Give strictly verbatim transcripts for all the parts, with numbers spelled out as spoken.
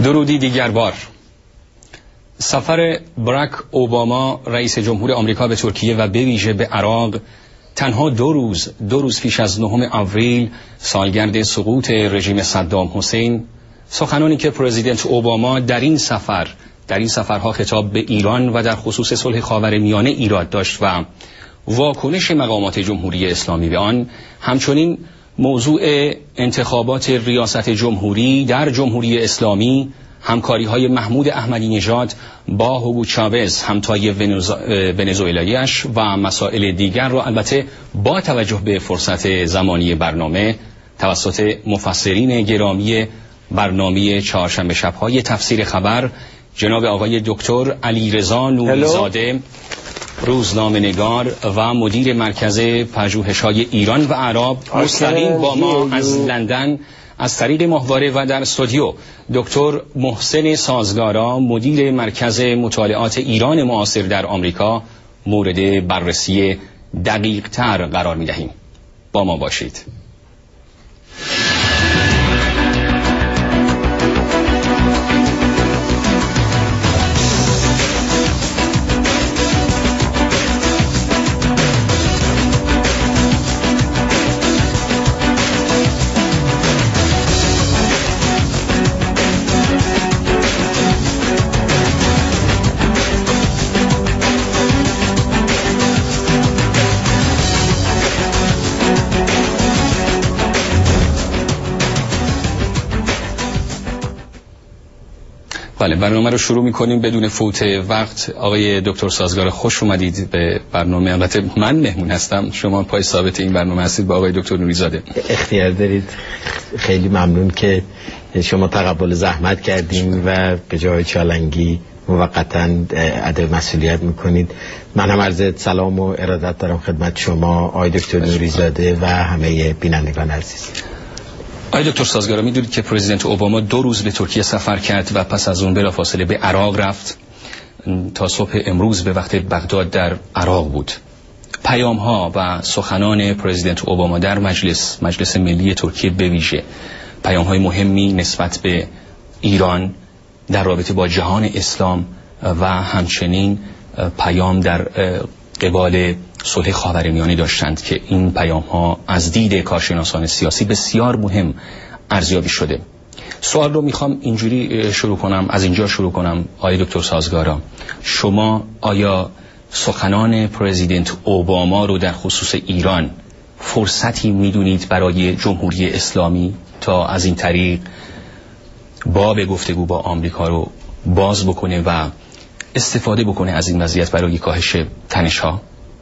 درودی دیگر بار. سفر براک اوباما رئیس جمهور آمریکا به ترکیه و به ویژه به عراق تنها دو روز دو روز پیش از نهم آوریل سالگرد سقوط رژیم صدام حسین، سخنانی که پرزیدنت اوباما در این سفر در این سفرها خطاب به ایران و در خصوص صلح خاورمیانه ایراد داشت و واکنش مقامات جمهوری اسلامی به آن، همچنین موضوع انتخابات ریاست جمهوری در جمهوری اسلامی، همکاری‌های محمود احمدی نژاد با هوگو چاوز همتای ونزوئلایی‌اش و مسائل دیگر را البته با توجه به فرصت زمانی برنامه توسط مفسرین گرامی برنامه چهارشنبه شب‌های تفسیر خبر جناب آقای دکتر علیرضا نوری‌زاده، روزنامه‌نگار و مدیر مرکز پژوهش‌های ایران و عرب، مستقیم با ما از لندن از طریق ماهواره و در استودیو دکتر محسن سازگارا، مدیر مرکز مطالعات ایران معاصر در آمریکا، مورد بررسی دقیق تر قرار می دهیم. با ما باشید. بله، برنامه رو شروع می‌کنیم بدون فوت وقت. آقای دکتر سازگار، خوش اومدید به برنامه. البته من مهمون هستم، شما پای ثابت این برنامه هستید با آقای دکتر نوری‌زاده. اختیار دارید. خیلی ممنون که شما تقبل زحمت کردین و به جای چالنگی موقتاً ادای مسئولیت می‌کنید. من هم عرض سلام و ارادت دارم خدمت شما آقای دکتر نوری‌زاده و همه بینندگان عزیز. آقای دکتر سازگارا، میدونید که پرزیدنت اوباما دو روز به ترکیه سفر کرد و پس از اون بلافاصله به عراق رفت. تا صبح امروز به وقت بغداد در عراق بود. پیام ها و سخنان پرزیدنت اوباما در مجلس مجلس ملی ترکیه به ویژه پیام های مهمی نسبت به ایران در رابطه با جهان اسلام و همچنین پیام در قبال صلح خاورمیانه داشتند که این پیام ها از دید کارشناسان سیاسی بسیار مهم ارزیابی شده. سوال رو میخوام اینجوری شروع کنم، از اینجا شروع کنم. آقای دکتر سازگارا، شما آیا سخنان پرزیدنت اوباما رو در خصوص ایران فرصتی میدونید برای جمهوری اسلامی تا از این طریق باب گفتگو با آمریکا رو باز بکنه و استفاده بکنه از این وضعیت برای کاهش تنش ها؟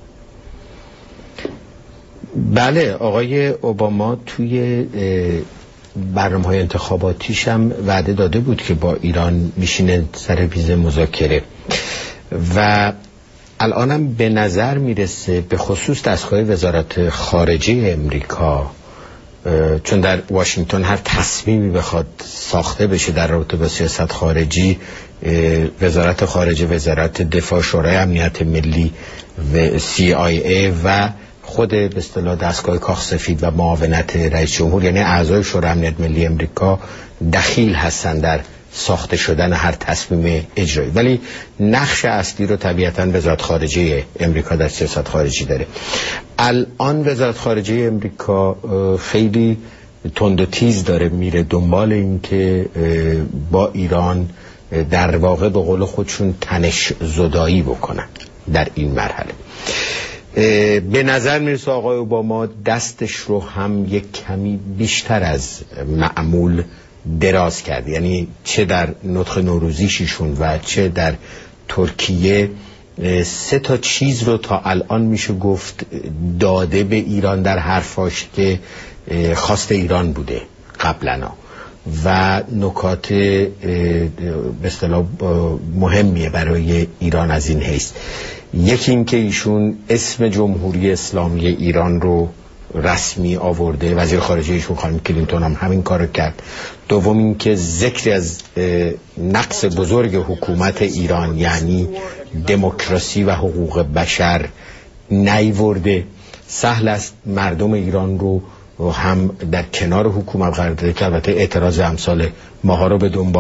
بله، آقای اوباما توی برنامه‌های انتخاباتیش هم وعده داده بود که با ایران میشینه سر میز مذاکره و الانم به نظر میرسه به خصوص دستگاه وزارت خارجه امریکا، چون در واشنگتن هر تصمیمی بخواد ساخته بشه در رابطه با سیاست خارجی، وزارت خارجه، وزارت دفاع، شورای امنیت ملی و سی آی ای و خود به اصطلاح دستگاه کاخ سفید و معاونت رئیس جمهور، یعنی اعضای شورای امنیت ملی امریکا، دخیل هستن در ساخته شدن هر تصمیم اجرایی. ولی نقش اصلی رو طبیعتاً وزارت خارجه امریکا در سیاست خارجی داره. الان وزارت خارجه امریکا خیلی تند و تیز داره میره دنبال این که با ایران در واقع به قول خودشون تنش زدایی بکنن در این مرحله. به نظر میرسه آقای اوباما دستش رو هم یک کمی بیشتر از معمول دراز کرد، یعنی چه در نطق نوروزیشون و چه در ترکیه سه تا چیز رو تا الان میشه گفت داده به ایران در حرفاش که خواست ایران بوده قبلنا و نکات به اصطلاح مهمیه برای ایران از این حیث. یکی این که ایشون اسم جمهوری اسلامی ایران رو رسمی آورده، وزیر خارجه ایشون خانم کلینتون هم همین کارو کرد. دوم این که ذکری از نقص بزرگ حکومت ایران یعنی دموکراسی و حقوق بشر نیورده. سهل است مردم ایران رو هم در کنار حکومت قرار داده که البته اعتراض امثال ماها رو به دنبال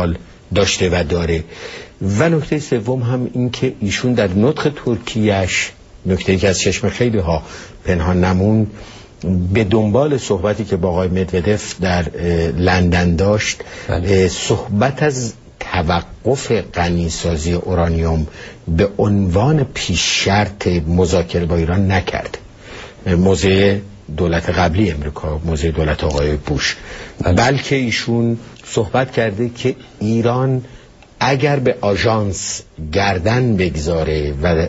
داشته و داره. و نکته سوم هم این که ایشون در نطق ترکیه‌اش، نکته‌ای که از چشم خیلی ها پنهان نموند، به دنبال صحبتی که با آقای مدودف در لندن داشت، بله. صحبت از توقف غنیسازی اورانیوم به عنوان پیش شرط مذاکره با ایران نکرد. موضع دولت قبلی امریکا، موضع دولت آقای بوش، بله. بلکه ایشون صحبت کرده که ایران اگر به آژانس گردن بگذاره و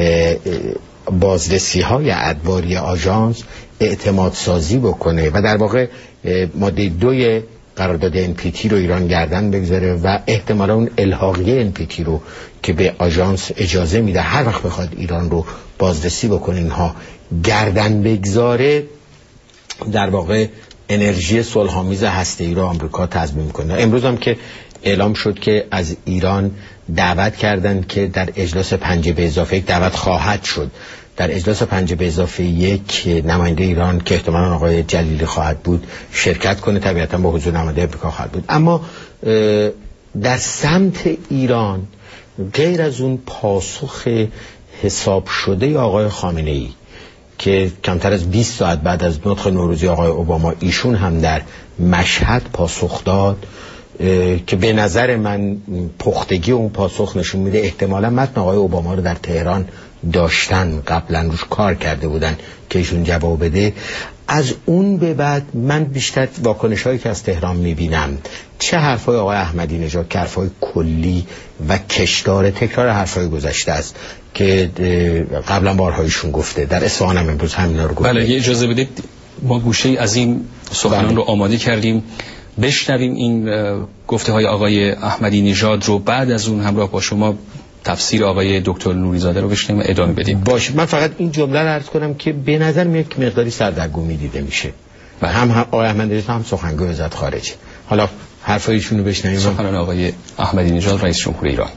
بازرسی های ادواری آژانس اعتماد سازی بکنه و در واقع ماده دوی قرارداد ان پی تی رو ایران گردن بگذاره و احتمالا اون الحاقیه ان پی تی رو که به آژانس اجازه میده هر وقت بخواد ایران رو بازرسی بکنه اینها گردن بگذاره، در واقع انرژی صلح‌آمیز هسته‌ای رو آمریکا تضمین میکنه. امروز هم که اعلام شد که از ایران دعوت کردند که در اجلاس پنج به اضافه یک دعوت خواهد شد، در اجلاس پنج به اضافه یک نماینده ایران که احتمالاً آقای جلیلی خواهد بود شرکت کنه، طبیعتاً با حضور نماینده امریکا خواهد بود. اما در سمت ایران غیر از اون پاسخ حساب شده آقای خامنه‌ای که کمتر از بیست ساعت بعد از نطق نوروزی آقای اوباما ایشون هم در مشهد پاسخ داد که به نظر من پختگی اون پاسخ نشون میده احتمالا متن آقای اوباما رو در تهران داشتن، قبلا روش کار کرده بودن که ایشون جواب بده. از اون به بعد من بیشتر واکنش هایی که از تهران میبینم، چه حرفای آقای احمدی نژاد که حرفای کلی و کشدار تکرار حرفای گذشته است که قبلا بارهایشون گفته، در اصفهان هم امروز همینا رو گفته. بله، یه اجازه بدید ما گوشه از این سخنان بله. رو آماده کردیم، بشنویم این گفته های آقای احمدی نژاد رو، بعد از اون همراه با شما تفسیر آقای دکتر نوریزاده رو بشنویم و ادامه بدیم. باشه، من فقط این جمله رو عرض کنم که به نظر میاد که مقداری سردرگمی دیده میشه. بله. هم, هم آقای احمدی نژاد هم سخنگوی وزارت خارجه. حالا حرفایشون رو بشنویم. سخنان آقای احمدی نژاد رئیس جمهور ایران.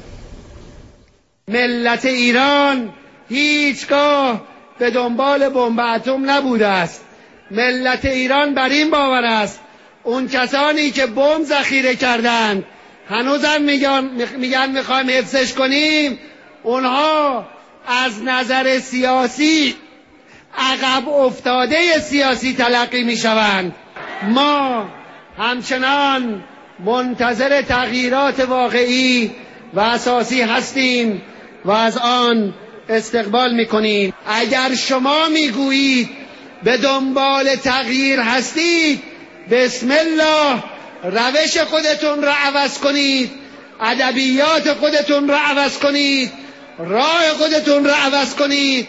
ملت ایران هیچگاه به دنبال بمب اتم نبوده است. ملت ایران بر این باور است اون کسانی که بمب ذخیره کردند هنوزم میگن میگن میخوایم حفظش کنیم، اونها از نظر سیاسی عقب افتاده سیاسی تلقی میشوند. ما همچنان منتظر تغییرات واقعی و اساسی هستیم و از آن استقبال میکنیم. اگر شما میگویید به دنبال تغییر هستید، بسم الله روش خودتون را عوض کنید، ادبیات خودتون را عوض کنید، راه خودتون را عوض کنید.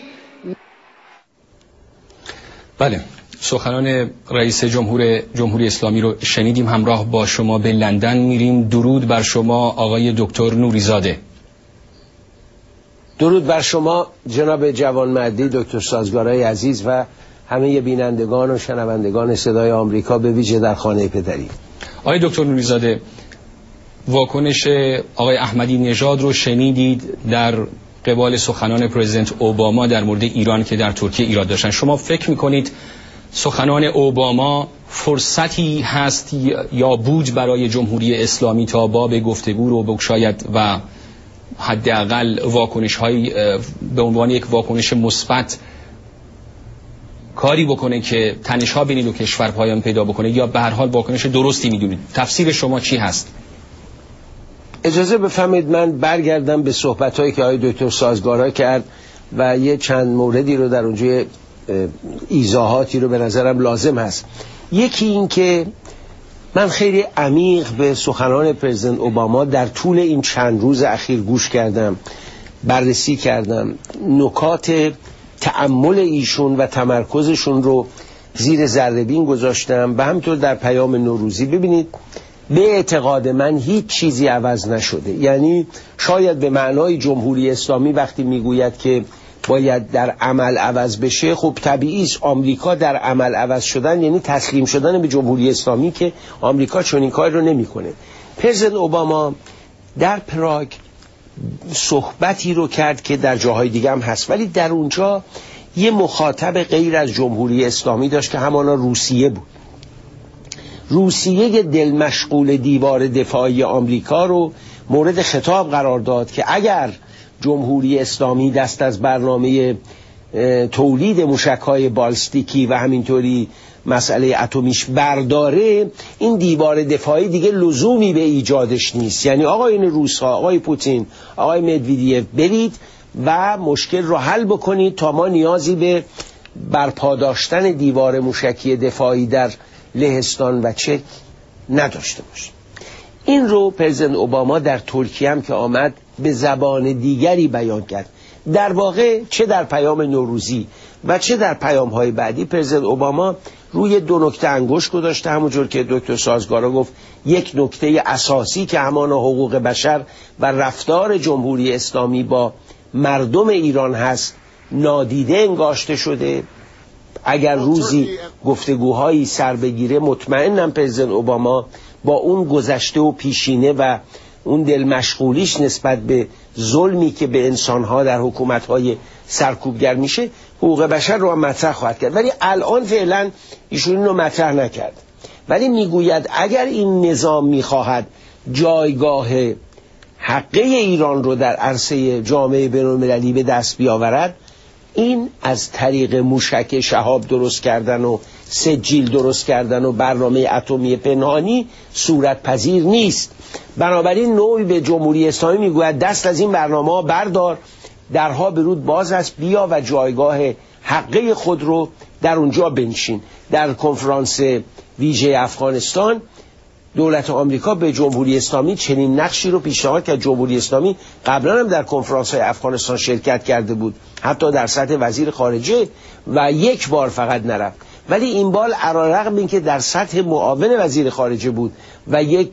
بله، سخنان رئیس جمهور جمهوری اسلامی رو شنیدیم. همراه با شما به لندن میریم. درود بر شما آقای دکتر نوریزاده. درود بر شما جناب جوانمردی دکتر سازگارای عزیز و همه بینندگان و شنوندگان صدای آمریکا، به ویژه در خانه پدری. آقای دکتر نوریزاده، واکنش آقای احمدی نژاد رو شنیدید در قبال سخنان پرزیدنت اوباما در مورد ایران که در ترکیه ایراد داشتن. شما فکر میکنید سخنان اوباما فرصتی هست یا بود برای جمهوری اسلامی تا باب گفتگو رو بگشاید و حداقل واکنش های به عنوان یک واکنش مثبت کاری بکنه که تنش‌ها بین دو کشور پایان پیدا بکنه، یا به هر حال واکنش درستی میدونید؟ تفسیر شما چی هست؟ اجازه بفرمایید من برگردم به صحبت‌هایی که آقای دکتر سازگارا کرد و یه چند موردی رو در اونجا ایضاحاتی رو به نظرم لازم هست. یکی این که من خیلی عمیق به سخنان پرزیدنت اوباما در طول این چند روز اخیر گوش کردم، بررسی کردم، نکات تأمل ایشون و تمرکزشون رو زیر ذره‌بین گذاشتم و همینطور در پیام نوروزی. ببینید، به اعتقاد من هیچ چیزی عوض نشده. یعنی شاید به معنای جمهوری اسلامی وقتی میگوید که باید در عمل عوض بشه، خب طبیعی است آمریکا در عمل عوض شدن یعنی تسلیم شدن به جمهوری اسلامی که آمریکا چنین کاری رو نمیکنه. پرزیدنت اوباما در پراگ صحبتی رو کرد که در جاهای دیگه هم هست، ولی در اونجا یه مخاطب غیر از جمهوری اسلامی داشت که همانا روسیه بود. روسیه دل مشغول دیوار دفاعی آمریکا رو مورد خطاب قرار داد که اگر جمهوری اسلامی دست از برنامه تولید موشک‌های بالستیکی و همینطوری مسئله اتمیش برداره، این دیوار دفاعی دیگه لزومی به ایجادش نیست. یعنی آقایون روس‌ها، آقای پوتین، آقای مدودیف، برید و مشکل رو حل بکنید تا ما نیازی به برپا داشتن دیوار موشکی دفاعی در لهستان و چک نداشته باشیم. این رو پرزیدنت اوباما در ترکیه هم که آمد به زبان دیگری بیان کرد. در واقع چه در پیام نوروزی و چه در پیام‌های بعدی پرزیدنت اوباما روی دو نکته انگشت گذاشته، همونجور که دکتر سازگارا گفت، یک نکته اساسی که همان حقوق بشر و رفتار جمهوری اسلامی با مردم ایران هست نادیده انگاشته شده. اگر روزی گفتگوهایی سر بگیره، مطمئنم پرزیدنت اوباما با اون گذشته و پیشینه و اون دل مشغولیش نسبت به ظلمی که به انسانها در حکومت‌های سرکوبگر میشه، حقوق بشر رو هم مطرح خواهد کرد. ولی الان فعلا ایشون اینو مطرح نکرد، ولی میگوید اگر این نظام میخواهد جایگاه حقه ایران رو در عرصه جامعه بین‌المللی به دست بیاورد، این از طریق موشک شهاب درست کردن و سجیل درست کردن و برنامه اتمی پنهانی صورت پذیر نیست. بنابراین نوعی به جمهوری اسلامی میگوید دست از این برنامه ها بردار، درها به رود باز است، بیا و جایگاه حقه خود رو در اونجا بنشین. در کنفرانس ویژه افغانستان دولت آمریکا به جمهوری اسلامی چنین نقشی رو پیشنهاد کرد. جمهوری اسلامی قبلا هم در کنفرانس های افغانستان شرکت کرده بود، حتی در سطح وزیر خارجه، و یک بار فقط نرفت. ولی این بار علیرغم اینکه در سطح معاون وزیر خارجه بود و یک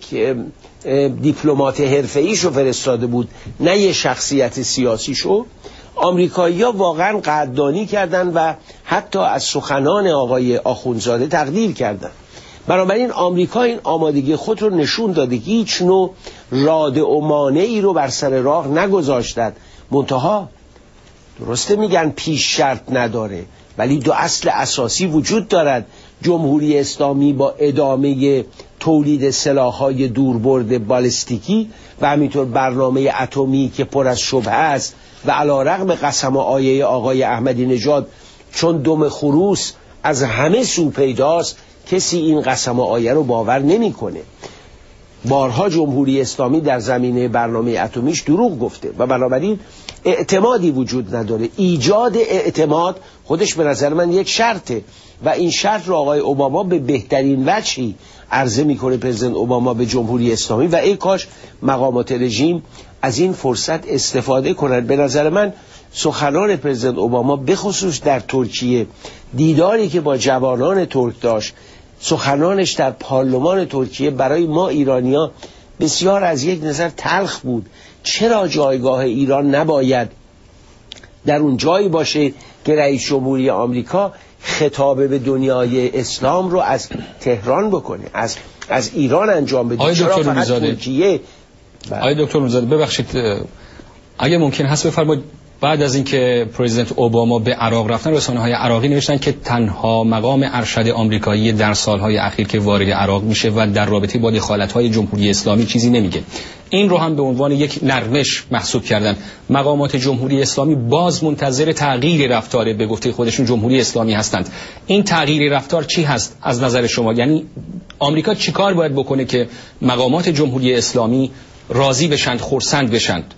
دیپلمات حرفه‌ایشو فرستاده بود، نه یک شخصیت سیاسیشو، آمریکایی‌ها واقعا قدردانی کردند و حتی از سخنان آقای آخوندزاده تقدیر کردند. بنابراین آمریکا این آمادگی خود رو نشون داده که هیچ نوع رادع و مانعی رو بر سر راه نگذاشتند. منتها درسته میگن پیش شرط نداره، ولی دو اصل اساسی وجود دارد. جمهوری اسلامی با ادامه تولید سلاح‌های دوربرد بالستیکی و همینطور برنامه اتمی که پر از شبهه است و علیرغم قسم و آیه آقای احمدی نژاد چون دم خروس از همه سو پیداست، کسی این قسم و آیه رو باور نمی‌کنه. بارها جمهوری اسلامی در زمینه برنامه اتمیش دروغ گفته و بنابراین اعتمادی وجود نداره. ایجاد اعتماد خودش به نظر من یک شرطه و این شرط رو آقای اوباما به بهترین وجهی عرضه میکنه پرزیدنت اوباما به جمهوری اسلامی، و ای کاش مقامات رژیم از این فرصت استفاده کنند. به نظر من سخنان پرزیدنت اوباما بخصوص در ترکیه، دیداری که با جوانان ترک داشت، سخنانش در پارلمان ترکیه برای ما ایرانی‌ها بسیار از یک نظر تلخ بود. چرا جایگاه ایران نباید در اون جایی باشه که رئیس جمهوری آمریکا خطاب به دنیای اسلام رو از تهران بکنه، از از ایران انجام بده؟ چرا فقط ترکیه؟ آقای دکتر نوری‌زاده ببخشید اگه ممکن هست بفرمایید، بعد از اینکه پرزیدنت اوباما به عراق رفتن، رسانه‌های عراقی نوشتن که تنها مقام ارشد آمریکایی در سالهای اخیر که وارد عراق میشه و در رابطه با دخالت‌های جمهوری اسلامی چیزی نمیگه. این رو هم به عنوان یک نرمش محسوب کردن. مقامات جمهوری اسلامی باز منتظر تغییر رفتار به گفته خودشون جمهوری اسلامی هستند. این تغییر رفتار چی هست از نظر شما؟ یعنی آمریکا چیکار باید بکنه که مقامات جمهوری اسلامی راضی بشند، خرسند بشند؟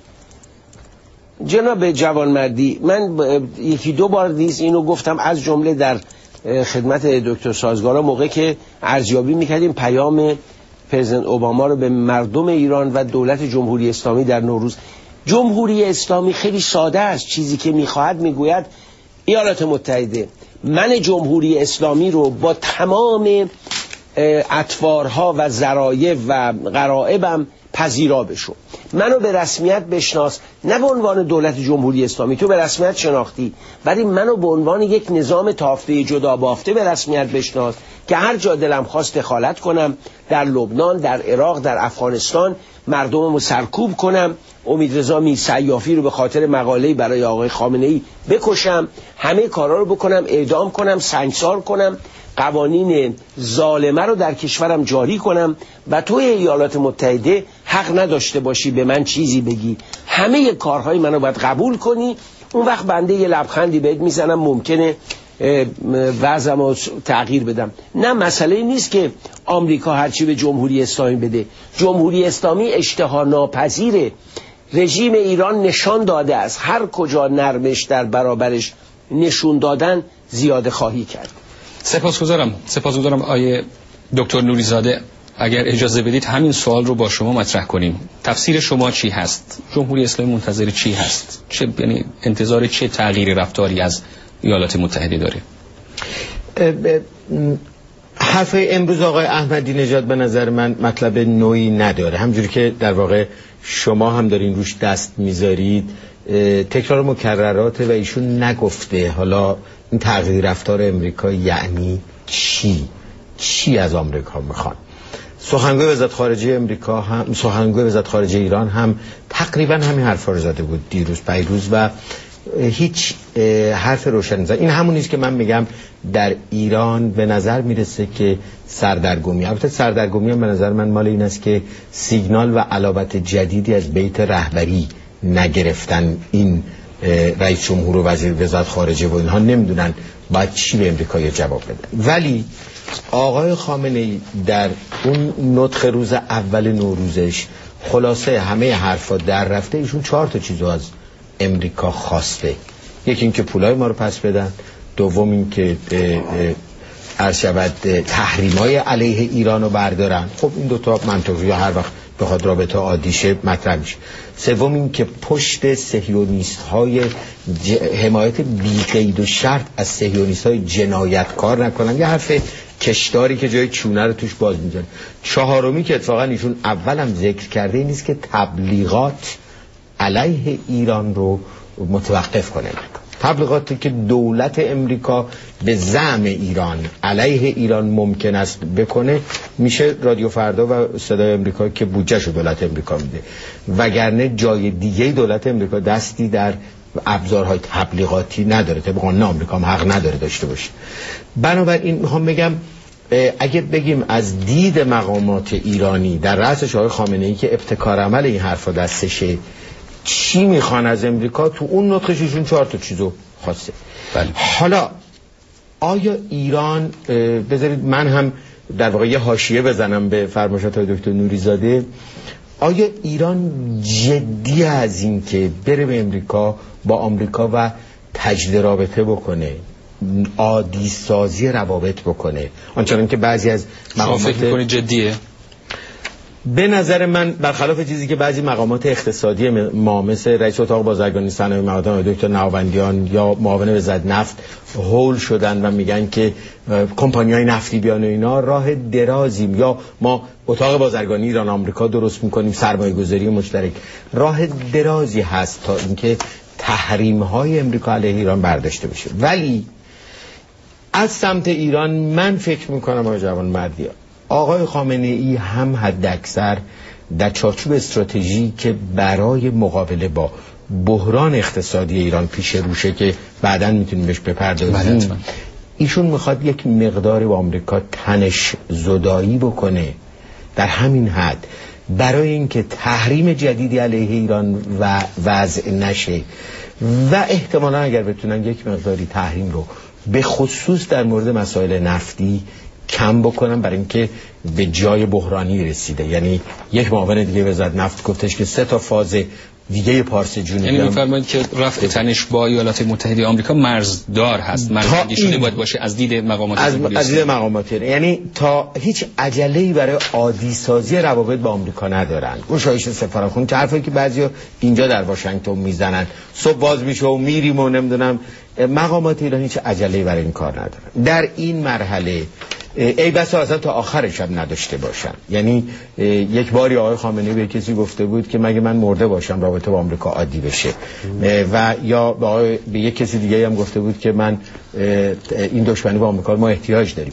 جناب جوانمردی، من یکی دو بار نیز اینو گفتم، از جمله در خدمت دکتر سازگارا موقع که ارزیابی میکردیم پیام پرزیدنت اوباما رو به مردم ایران و دولت جمهوری اسلامی در نوروز. جمهوری اسلامی خیلی ساده است. چیزی که میخواهد میگوید ایالات متحده، من جمهوری اسلامی رو با تمام اطوارها و ذرایع و غرائبم پذیرا بشو، منو به رسمیت بشناس، نه به عنوان دولت جمهوری اسلامی، تو به رسمیت شناختی، ولی منو به عنوان یک نظام تافته جدا بافته به رسمیت بشناس که هر جا دلم خواست دخالت کنم، در لبنان، در عراق، در افغانستان مردممو سرکوب کنم، امیدرضا میرسیافی رو به خاطر مقاله‌ای برای آقای خامنه‌ای بکشم، همه کارا رو بکنم، اعدام کنم، سنگسار کنم، قوانین ظالمه رو در کشورم جاری کنم و توی ایالات متحده حق نداشته باشی به من چیزی بگی، همه کارهای منو باید قبول کنی. اون وقت بنده یه لبخندی بهت میزنم، ممکنه وضعم رو تغییر بدم. نه، مسئله نیست که آمریکا هرچی به جمهوری اسلامی بده. جمهوری اسلامی اشتها ناپذیره. رژیم ایران نشان داده است هر کجا نرمش در برابرش نشون دادن زیاده خواهی کرد. سپاسگزارم سپاسگزارم آیه دکتر نوریزاده. اگر اجازه بدید همین سوال رو با شما مطرح کنیم. تفسیر شما چی هست؟ جمهوری اسلامی منتظر چی هست؟ چه یعنی انتظار چه تغییر رفتاری از ایالات متحده داره؟ حرف امروز آقای احمدی نژاد به نظر من مطلب نوعی نداره. همجوری که در واقع شما هم دارین روش دست میذارید، تکرار مکرراته و ایشون نگفته حالا این تغییر رفتار امریکا یعنی چی؟ چی از آمریکا میخوان؟ سخنگوی وزارت خارجه امریکا هم، سخنگوی وزارت خارجه ایران هم تقریبا همین حرفا رو زده بود دیروز پیروز و هیچ حرف روشن نزد. این همون نیست که من میگم در ایران به نظر میرسه که سردرگمی، البته سردرگمی هم به نظر من مال این است که سیگنال و علامت جدیدی از بیت رهبری نگرفتن. این رئیس جمهور و وزیر وزارت خارجه و اینها نمیدونن باید چی به امریکا جواب بدن. ولی آقای خامنه ای در اون نطق روز اول نوروزش خلاصه همه حرفا در رفته. ایشون چهار تا چیزو از امریکا خواسته. یکی این که پولای ما رو پس بدن، دوم این که عرض شود تحریمای علیه ایران رو بردارن. خب این دوتا منطقی هر وقت بخواد رابطه عادیشه مطرح میشه. سوم این که پشت صهیونیست های ج... حمایت بی قید و شرط از صهیونیست های جنایتکار نکنن. یه حرف کشداری که جای چونه رو توش باز میزنه. چهارمی که اتفاقا ایشون اولم ذکر کرده این نیست که تبلیغات علیه ایران رو متوقف کنه. تبلیغاتی که دولت امریکا به زعم ایران علیه ایران ممکن است بکنه میشه رادیو فردا و صدای امریکا که بودجهشو دولت امریکا میده، وگرنه جای دیگه دولت امریکا دستی در ابزارهای تبلیغاتی نداره. طبق قانون آمریکا هم حق نداره داشته باشه. بنابراین میخوام بگم اگه بگیم از دید مقامات ایرانی در رأسش آقای خامنه ای که ابتکار عمل این حرفا دستشه، چی میخوان از امریکا؟ تو اون نطقشون چهار تا چیزو خواسته. بله. حالا آیا ایران، بذارید من هم در واقع یه حاشیه بزنم به فرمایشات های دکتر نوریزاده، آیا ایران جدی از این که بره به امریکا با آمریکا و تجدید رابطه بکنه، عادی سازی روابط بکنه، آنچنان که بعضی از مقامات فکر می‌کنی جدیه؟ به نظر من برخلاف چیزی که بعضی مقامات اقتصادی ما مثل رئیس اتاق بازرگانی صنایع معدن دکتر نوبندیان یا معاون وزارت نفت هول شدن و میگن که کمپانی‌های نفتی بیان و اینا، راه درازیم یا ما اتاق بازرگانی ایران آمریکا درست میکنیم سرمایه‌گذاری مشترک، راه درازی هست تا اینکه تحریم‌های امریکا علیه ایران برداشته بشه. ولی از سمت ایران من فکر میکنم آقای جوانمردی آقای خامنه ای هم حد اکثر در چارچوب استراتژی که برای مقابله با بحران اقتصادی ایران پیش روشه که بعداً میتونیم بهش بپردازیم، ایشون میخواد یک مقداری با آمریکا تنش زدایی بکنه در همین حد برای اینکه تحریم جدیدی علیه ایران و وضع نشه و احتمالاً اگر بتونن یک مقداری تحریم رو به خصوص در مورد مسائل نفتی کم بکنم برای اینکه به جای بحرانی رسیده. یعنی یک معاون دیگه وزارت نفت گفتش که سه تا فاز دیگه پارس جنوبی، یعنی می‌فرمایید که رفع تنش با ایالات متحده آمریکا مرزدار هست، مرزبندی شده باید باشه از دید مقامات از, از دید مقامات، یعنی تا هیچ عجله‌ای برای عادی سازی روابط با آمریکا ندارن. اون شایش سفارتخونه که حرفی که بعضیا اینجا در واشنگتن میزنن صبح باز میشه و میریم و نمیدونم، مقامات ایران هیچ عجله‌ای برای این کار ندارن. در این مرحله ای بسا اصلا تا آخرش هم نداشته باشن. یعنی یک باری آقای خامنه‌ای به کسی گفته بود که مگه من مرده باشم رابطه با آمریکا عادی بشه، و یا به, به یک کسی دیگه هم گفته بود که من این دشمنی با آمریکا ما احتیاج داریم.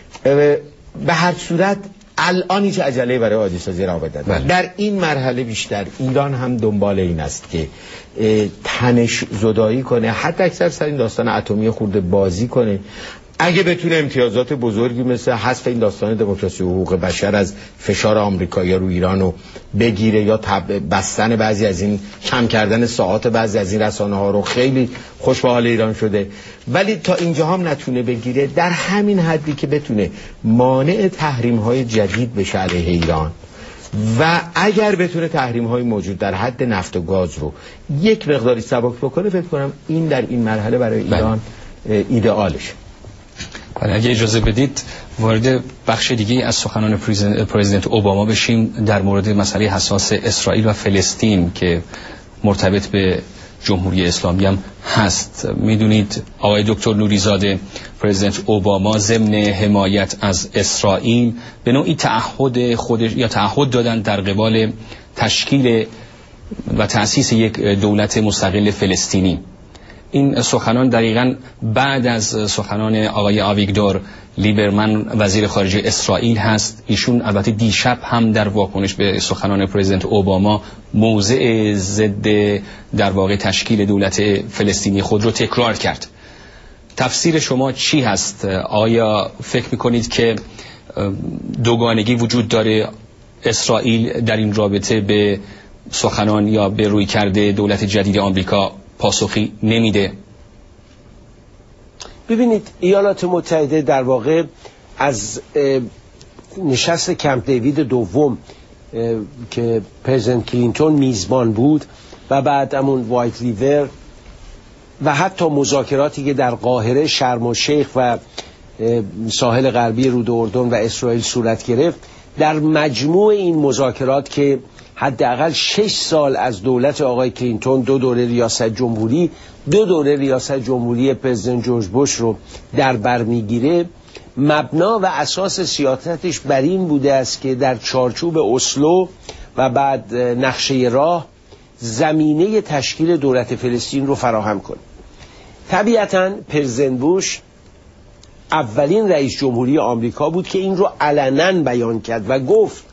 به هر صورت الان هیچ عجله‌ای برای عادی سازی روابط نداره. در این مرحله بیشتر ایران هم دنبال این است که تنش زدایی کنه، حتی اکثر سر این داستان اتمی خورده بازی کنه، اگه بتونه امتیازات بزرگی مثل حذف این داستان دموکراسی و حقوق بشر از فشار آمریکایی رو ایران رو بگیره، یا بستن بعضی از این، کم کردن ساعات بعضی از این رسانه ها رو، خیلی خوش به حال ایران شده. ولی تا اینجا هم نتونه بگیره، در همین حدی که بتونه مانع تحریم های جدید بشه علیه ایران، و اگر بتونه تحریم های موجود در حد نفت و گاز رو یک مقداری سبک بکنه، فکر کنم این در این مرحله برای ایران ایدئالش. ولی اگه اجازه بدید وارد بخش دیگه از سخنان پرزیدنت اوباما بشیم در مورد مسئله حساس اسرائیل و فلسطین که مرتبط به جمهوری اسلامی هم هست. میدونید آقای دکتر نوریزاده، پرزیدنت اوباما ضمن حمایت از اسرائیل به نوعی تعهد خودش یا تعهد دادن در قبال تشکیل و تأسیس یک دولت مستقل فلسطینی. این سخنان دقیقاً بعد از سخنان آقای آویگدور لیبرمن وزیر خارجه اسرائیل هست. ایشون البته دیشب هم در واکنش به سخنان پرزیدنت اوباما موضع ضد در واقع تشکیل دولت فلسطینی خود رو تکرار کرد. تفسیر شما چی هست؟ آیا فکر میکنید که دوگانگی وجود داره، اسرائیل در این رابطه به سخنان یا به روی کرده دولت جدید آمریکا پاسخی نمیده؟ ببینید، ایالات متحده در واقع از نشست کمپ دیوید دوم که پرزیدنت کلینتون میزبان بود و بعد همون وایت ریور و حتی مذاکراتی که در قاهره، شرم الشیخ و ساحل غربی رود اردن و اسرائیل صورت گرفت، در مجموع این مذاکرات که حداقل شش سال از دولت آقای کلینتون، دو دوره ریاست جمهوری دو دوره ریاست جمهوری پرزیدنت جورج بوش رو در بر میگیره، مبنا و اساس سیاستش بر این بوده است که در چارچوب اسلو و بعد نقشه راه زمینه تشکیل دولت فلسطین رو فراهم کنه. طبیعتاً پرزیدنت بوش اولین رئیس جمهوری آمریکا بود که این رو علناً بیان کرد و گفت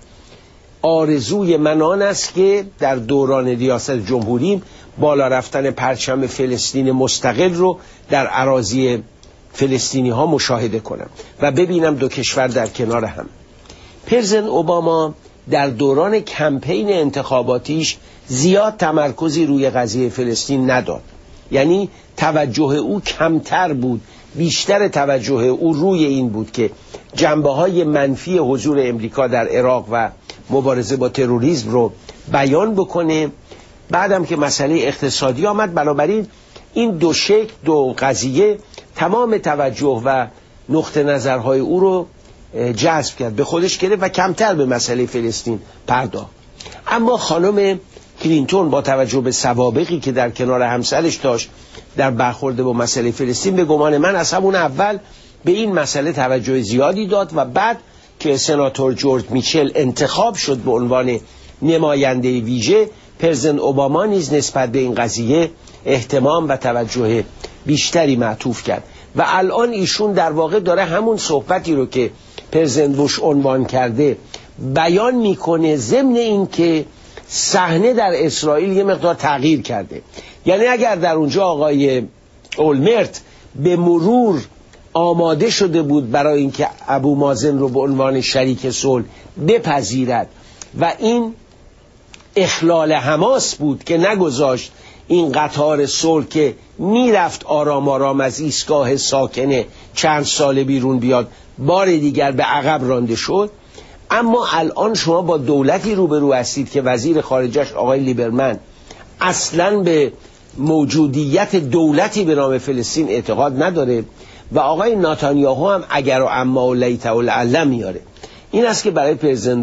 آرزوی من آن است که در دوران ریاست جمهوریم بالا رفتن پرچم فلسطین مستقل رو در اراضی فلسطینی ها مشاهده کنم و ببینم دو کشور در کنار هم. پرزیدنت اوباما در دوران کمپین انتخاباتیش زیاد تمرکزی روی قضیه فلسطین نداد، یعنی توجه او کمتر بود، بیشتر توجه او روی این بود که جنبه های منفی حضور امریکا در عراق و مبارزه با تروریسم رو بیان بکنه. بعدم که مسئله اقتصادی آمد، بنابراین این دو شکل، دو قضیه تمام توجه و نقطه نظرهای او رو جذب کرد، به خودش گرفت و کمتر به مسئله فلسطین پرداخت. اما خانم کلینتون با توجه به سوابقی که در کنار همسرش داشت در برخورد با مسئله فلسطین، به گمان من از همون اول به این مسئله توجه زیادی داد و بعد که سناتور جورج میچل انتخاب شد به عنوان نماینده ویژه، پرزیدنت اوباما نیز نسبت به این قضیه اهتمام و توجه بیشتری معطوف کرد و الان ایشون در واقع داره همون صحبتی رو که پرزیدنت بوش عنوان کرده بیان میکنه، ضمن این که صحنه در اسرائیل یه مقدار تغییر کرده. یعنی اگر در اونجا آقای اولمرت به مرور آماده شده بود برای اینکه ابو مازن رو به عنوان شریک صلح بپذیرد و این اخلال حماس بود که نگذاشت این قطار صلح که میرفت آرام آرام از ایستگاه ساکنه چند سال بیرون بیاد، بار دیگر به عقب رانده شد. اما الان شما با دولتی روبرو هستید که وزیر خارجش آقای لیبرمن اصلاً به موجودیت دولتی به نام فلسطین اعتقاد نداره و آقای نتانیاهو هم اگر و اما و لیت و لعل میاره. این است که برای پرزیدنت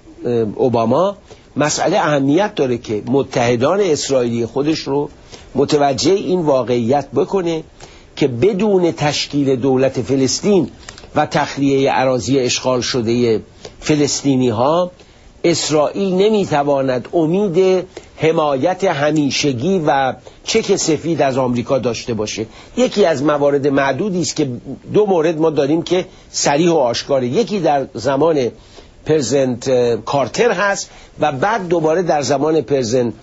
اوباما مسئله اهمیت داره که متحدان اسرائیلی خودش رو متوجه این واقعیت بکنه که بدون تشکیل دولت فلسطین و تخلیه اراضی اشغال شده فلسطینی ها، اسرائیل نمیتواند امید حمایت همیشگی و چک سفید از آمریکا داشته باشه. یکی از موارد معدودی است که دو مورد ما داریم که صریح و آشکاره، یکی در زمان پرزیدنت کارتر هست و بعد دوباره در زمان پرزیدنت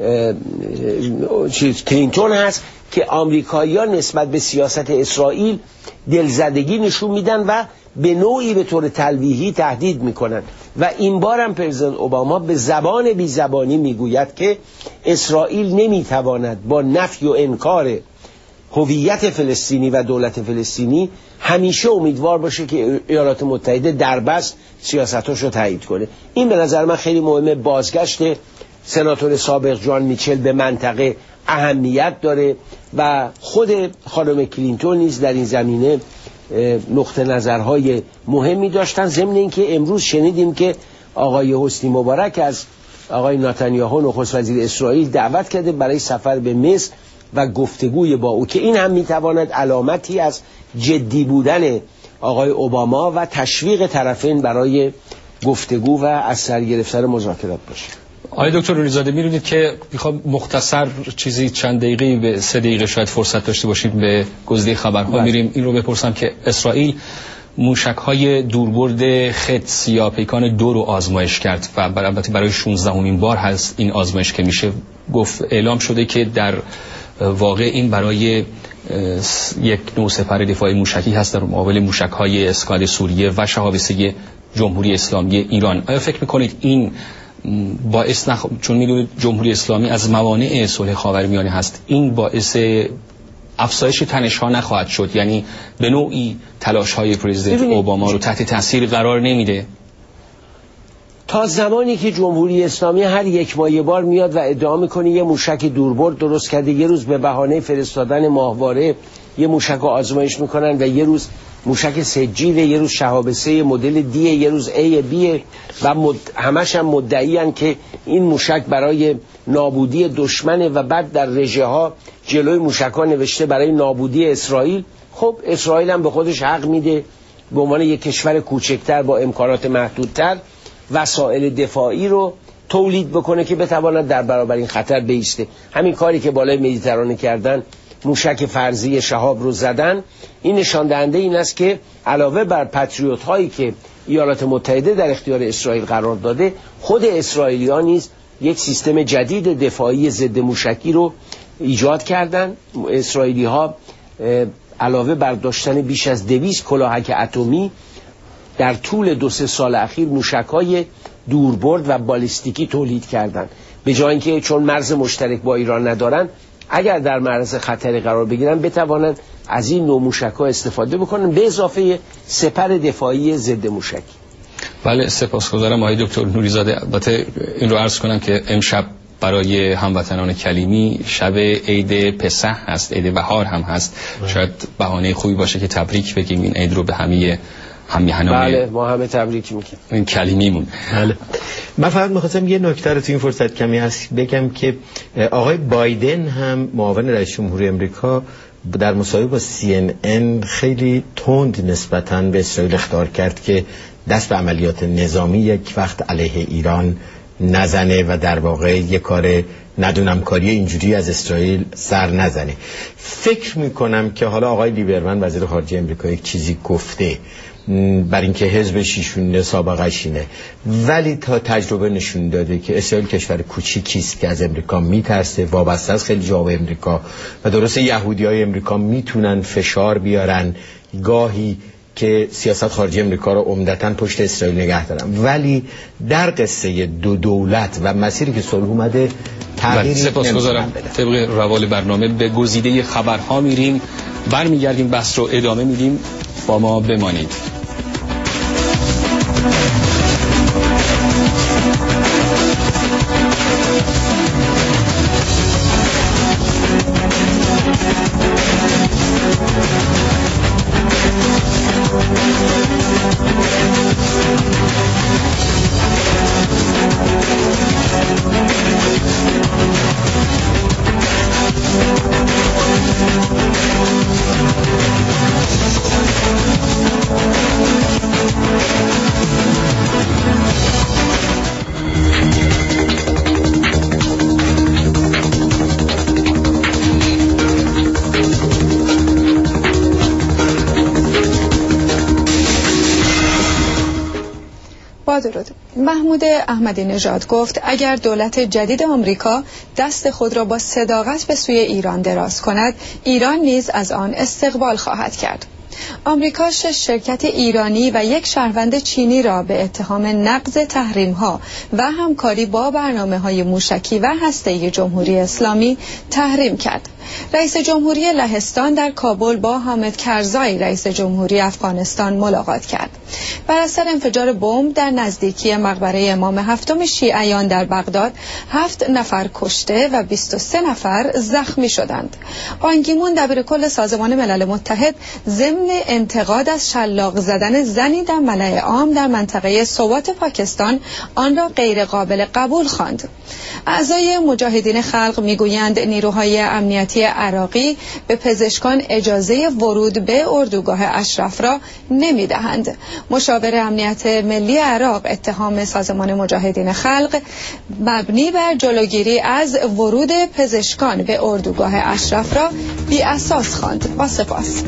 چیز کلینتون هست که آمریکایی‌ها نسبت به سیاست اسرائیل دلزدگی نشون میدن و به نوعی به طور تلویحی تهدید میکنن و این بار هم پرزیدنت اوباما به زبان بی زبانی میگوید که اسرائیل نمیتواند با نفی و انکار هویت فلسطینی و دولت فلسطینی همیشه امیدوار باشه که ایالات متحده دربست سیاستاشو تایید کنه. این به نظر من خیلی مهمه. بازگشت سناتور سابق جان میچل به منطقه اهمیت داره و خود خانم کلینتون نیز در این زمینه نقطه نظرهای مهمی داشتن. ضمن اینکه امروز شنیدیم که آقای حسنی مبارک از آقای نتانیاهو نخست وزیر اسرائیل دعوت کرده برای سفر به مصر و گفتگوی با او، که این هم میتواند علامتی از جدی بودن آقای اوباما و تشویق طرفین برای گفتگو و از سر گرفتن مذاکرات باشه. آقای دکتر نوری‌زاده، می‌دونید که میخوام مختصر چیزی چند دقیقه به سه دقیقه شاید فرصت داشته باشید به گزیده خبرها میریم. این رو بپرسم که اسرائیل موشک‌های دوربرد خدس یا پیکان دو رو آزمایش کرد و البته برای شانزدهمین بار هست این آزمایش که میشه. گفت اعلام شده که در واقع این برای یک نوع سپر دفاعی موشکی هست در مقابل موشک‌های اسکاد سوریه و شهابسه جمهوری اسلامی ایران. آیا فکر می‌کنید این باعث نخ... چون میدونید جمهوری اسلامی از موانع صلح خاورمیانه هست، این باعث افزایش تنش‌ها نخواهد شد؟ یعنی به نوعی تلاش‌های پرزیدنت اوباما رو تحت تاثیر قرار نمیده؟ تا زمانی که جمهوری اسلامی هر یک ماه یه بار میاد و ادعا میکنه یه موشک دوربرد درست کرده، یه روز به بهانه فرستادن ماهواره یه موشک رو آزمایش میکنن و یه روز موشک سجیل، یه روز شهابسه مدل دی، یه روز ای بی و مد... همش هم مدعیان که این موشک برای نابودی دشمنه و بعد در رژه ها جلوی موشک ها نوشته برای نابودی اسرائیل. خب اسرائیل هم به خودش حق میده به عنوان یک کشور کوچکتر با امکانات محدودتر وسایل دفاعی رو تولید بکنه که بتواند در برابر این خطر بایسته. همین کاری که بالای مدیترانه کردن، موشک فرضی شهاب رو زدن، این نشان دهنده این است که علاوه بر پاتریوت هایی که ایالات متحده در اختیار اسرائیل قرار داده، خود اسرائیلی‌ها نیز یک سیستم جدید دفاعی ضد موشکی رو ایجاد کردن. اسرائیلی ها علاوه بر داشتن بیش از دویست کلاهک اتمی در طول دو سه سال اخیر موشک‌های دوربرد و بالیستیکی تولید کردند. به جای اینکه چون مرز مشترک با ایران ندارن، اگر در معرض خطری قرار بگیرن بتوانند از این نوع موشک‌ها استفاده بکنن به اضافه سپر دفاعی ضد موشکی. بله، سپاسگزارم آقای دکتر نوری‌زاده. البته این رو عرض کنم که امشب برای هموطنان کلیمی شب عید پسح هست، عید بهار هم هست. شاید بهانه خوبی باشه که تبریک بگیم این عید رو به همه همیهنان. بله، ما همه تبریک میگیم این کلیمیمون. بله. من فقط می‌خواستم یه نکته رو تو این فرصت کمی هست بگم که آقای بایدن هم معاون رئیس جمهور آمریکا در مصاحبه با سی ان ان خیلی تند نسبتاً به اسرائیل اخطار کرد که دست به عملیات نظامی یک وقت علیه ایران نزنه و در واقع یک کار ندونم کاری اینجوری از اسرائیل سر نزنه. فکر میکنم که حالا آقای لیبرمن وزیر خارجه آمریکا یک چیزی گفته بر اینکه حزبش ایشونه سابقه‌اش اینه، ولی تا تجربه نشون داده که اسرائیل کشور کوچیکی است که از امریکا میترسه، وابسته است خیلی جا به امریکا و درسته یهودیای امریکا میتونن فشار بیارن گاهی که سیاست خارجی امریکا رو عمدتاً پشت اسرائیل نگه دارن، ولی در قصه دو دولت و مسیری که صلح اومده تغییری سپاسگزارم. طبق روال برنامه به گزیده خبرها میریم، برمیگردیم بحث رو ادامه میدیم، با ما بمانید. محمود احمدی نژاد گفت اگر دولت جدید آمریکا دست خود را با صداقت به سوی ایران دراز کند، ایران نیز از آن استقبال خواهد کرد. آمریکا شش شرکت ایرانی و یک شهروند چینی را به اتهام نقض تحریم‌ها و همکاری با برنامه‌های موشکی و هسته‌ای جمهوری اسلامی تحریم کرد. رئیس جمهوری لهستان در کابل با حامد کرزای رئیس جمهوری افغانستان ملاقات کرد. بر اثر انفجار بمب در نزدیکی مقبره امام هفتم شیعیان در بغداد هفت نفر کشته و بیست و سه نفر زخمی شدند. بان کی مون دبیرکل سازمان ملل متحد ضمن انتقاد از شلاق زدن زنی در ملأ عام در منطقه سوات پاکستان آن را غیر قابل قبول خواند. اعضای مجاهدین خلق میگویند نیروهای امنیتی عراقی به پزشکان اجازه ورود به اردوگاه اشرف را نمیدهند. مشاور امنیت ملی عراق اتهام سازمان مجاهدین خلق مبنی بر جلوگیری از ورود پزشکان به اردوگاه اشرف را بی اساس خواند. با سپاس.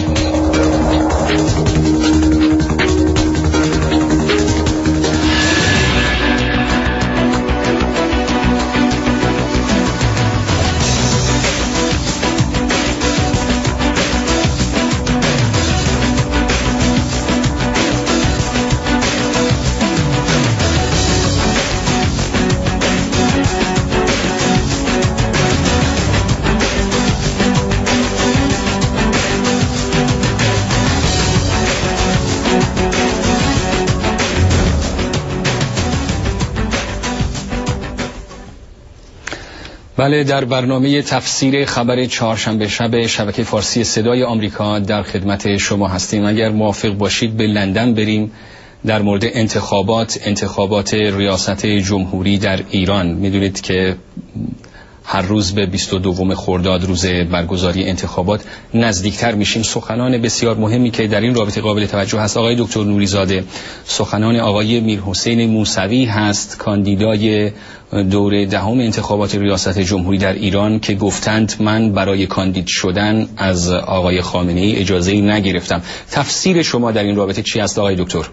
بله، در برنامه تفسیر خبر چهارشنبه شب شبکه فارسی صدای آمریکا در خدمت شما هستیم. اگر موافق باشید به لندن بریم در مورد انتخابات انتخابات ریاست جمهوری در ایران. میدونید که هر روز به بیست و دوم خرداد روز برگزاری انتخابات نزدیکتر میشیم. سخنان بسیار مهمی که در این رابطه قابل توجه هست آقای دکتر نوریزاده، سخنان آقای میرحسین موسوی هست، کاندیدای دور دهم انتخابات ریاست جمهوری در ایران، که گفتند من برای کاندید شدن از آقای خامنه ای اجازه نگرفتم. تفسیر شما در این رابطه چی است آقای دکتر؟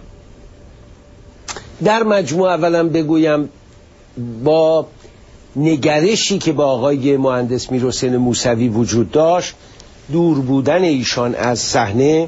در مجموع اولا بگویم با نگرشی که با آقای مهندس میرحسین موسوی وجود داشت، دور بودن ایشان از صحنه،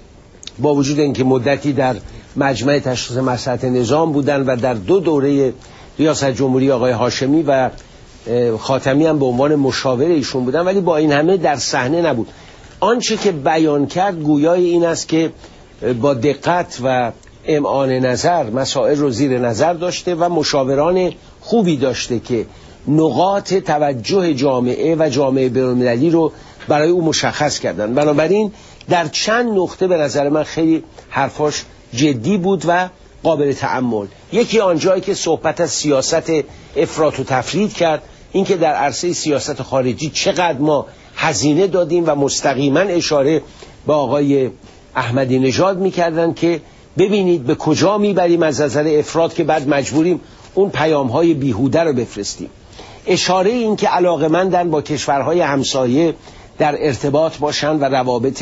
با وجود اینکه مدتی در مجمع تشخیص مصلحت نظام بودن و در دو دوره ریاست جمهوری آقای هاشمی و خاتمی هم به عنوان مشاور ایشون بودن، ولی با این همه در صحنه نبود. آنچه که بیان کرد گویای این است که با دقت و امعان نظر مسائل رو زیر نظر داشته و مشاوران خوبی داشته که نقاط توجه جامعه و جامعه بین‌المللی رو برای او مشخص کردن. بنابراین در چند نقطه به نظر من خیلی حرفاش جدی بود و قابل تأمل. یکی آنجایی که صحبت از سیاست افراط و تفرید کرد، اینکه در عرصه سیاست خارجی چقدر ما هزینه دادیم و مستقیما اشاره به آقای احمدی نژاد میکردن که ببینید به کجا میبریم از نظر افراط که بعد مجبوریم اون پیام‌های بیهوده رو بفرستیم. اشاره این که علاقه‌مندن با کشورهای همسایه در ارتباط باشن و روابط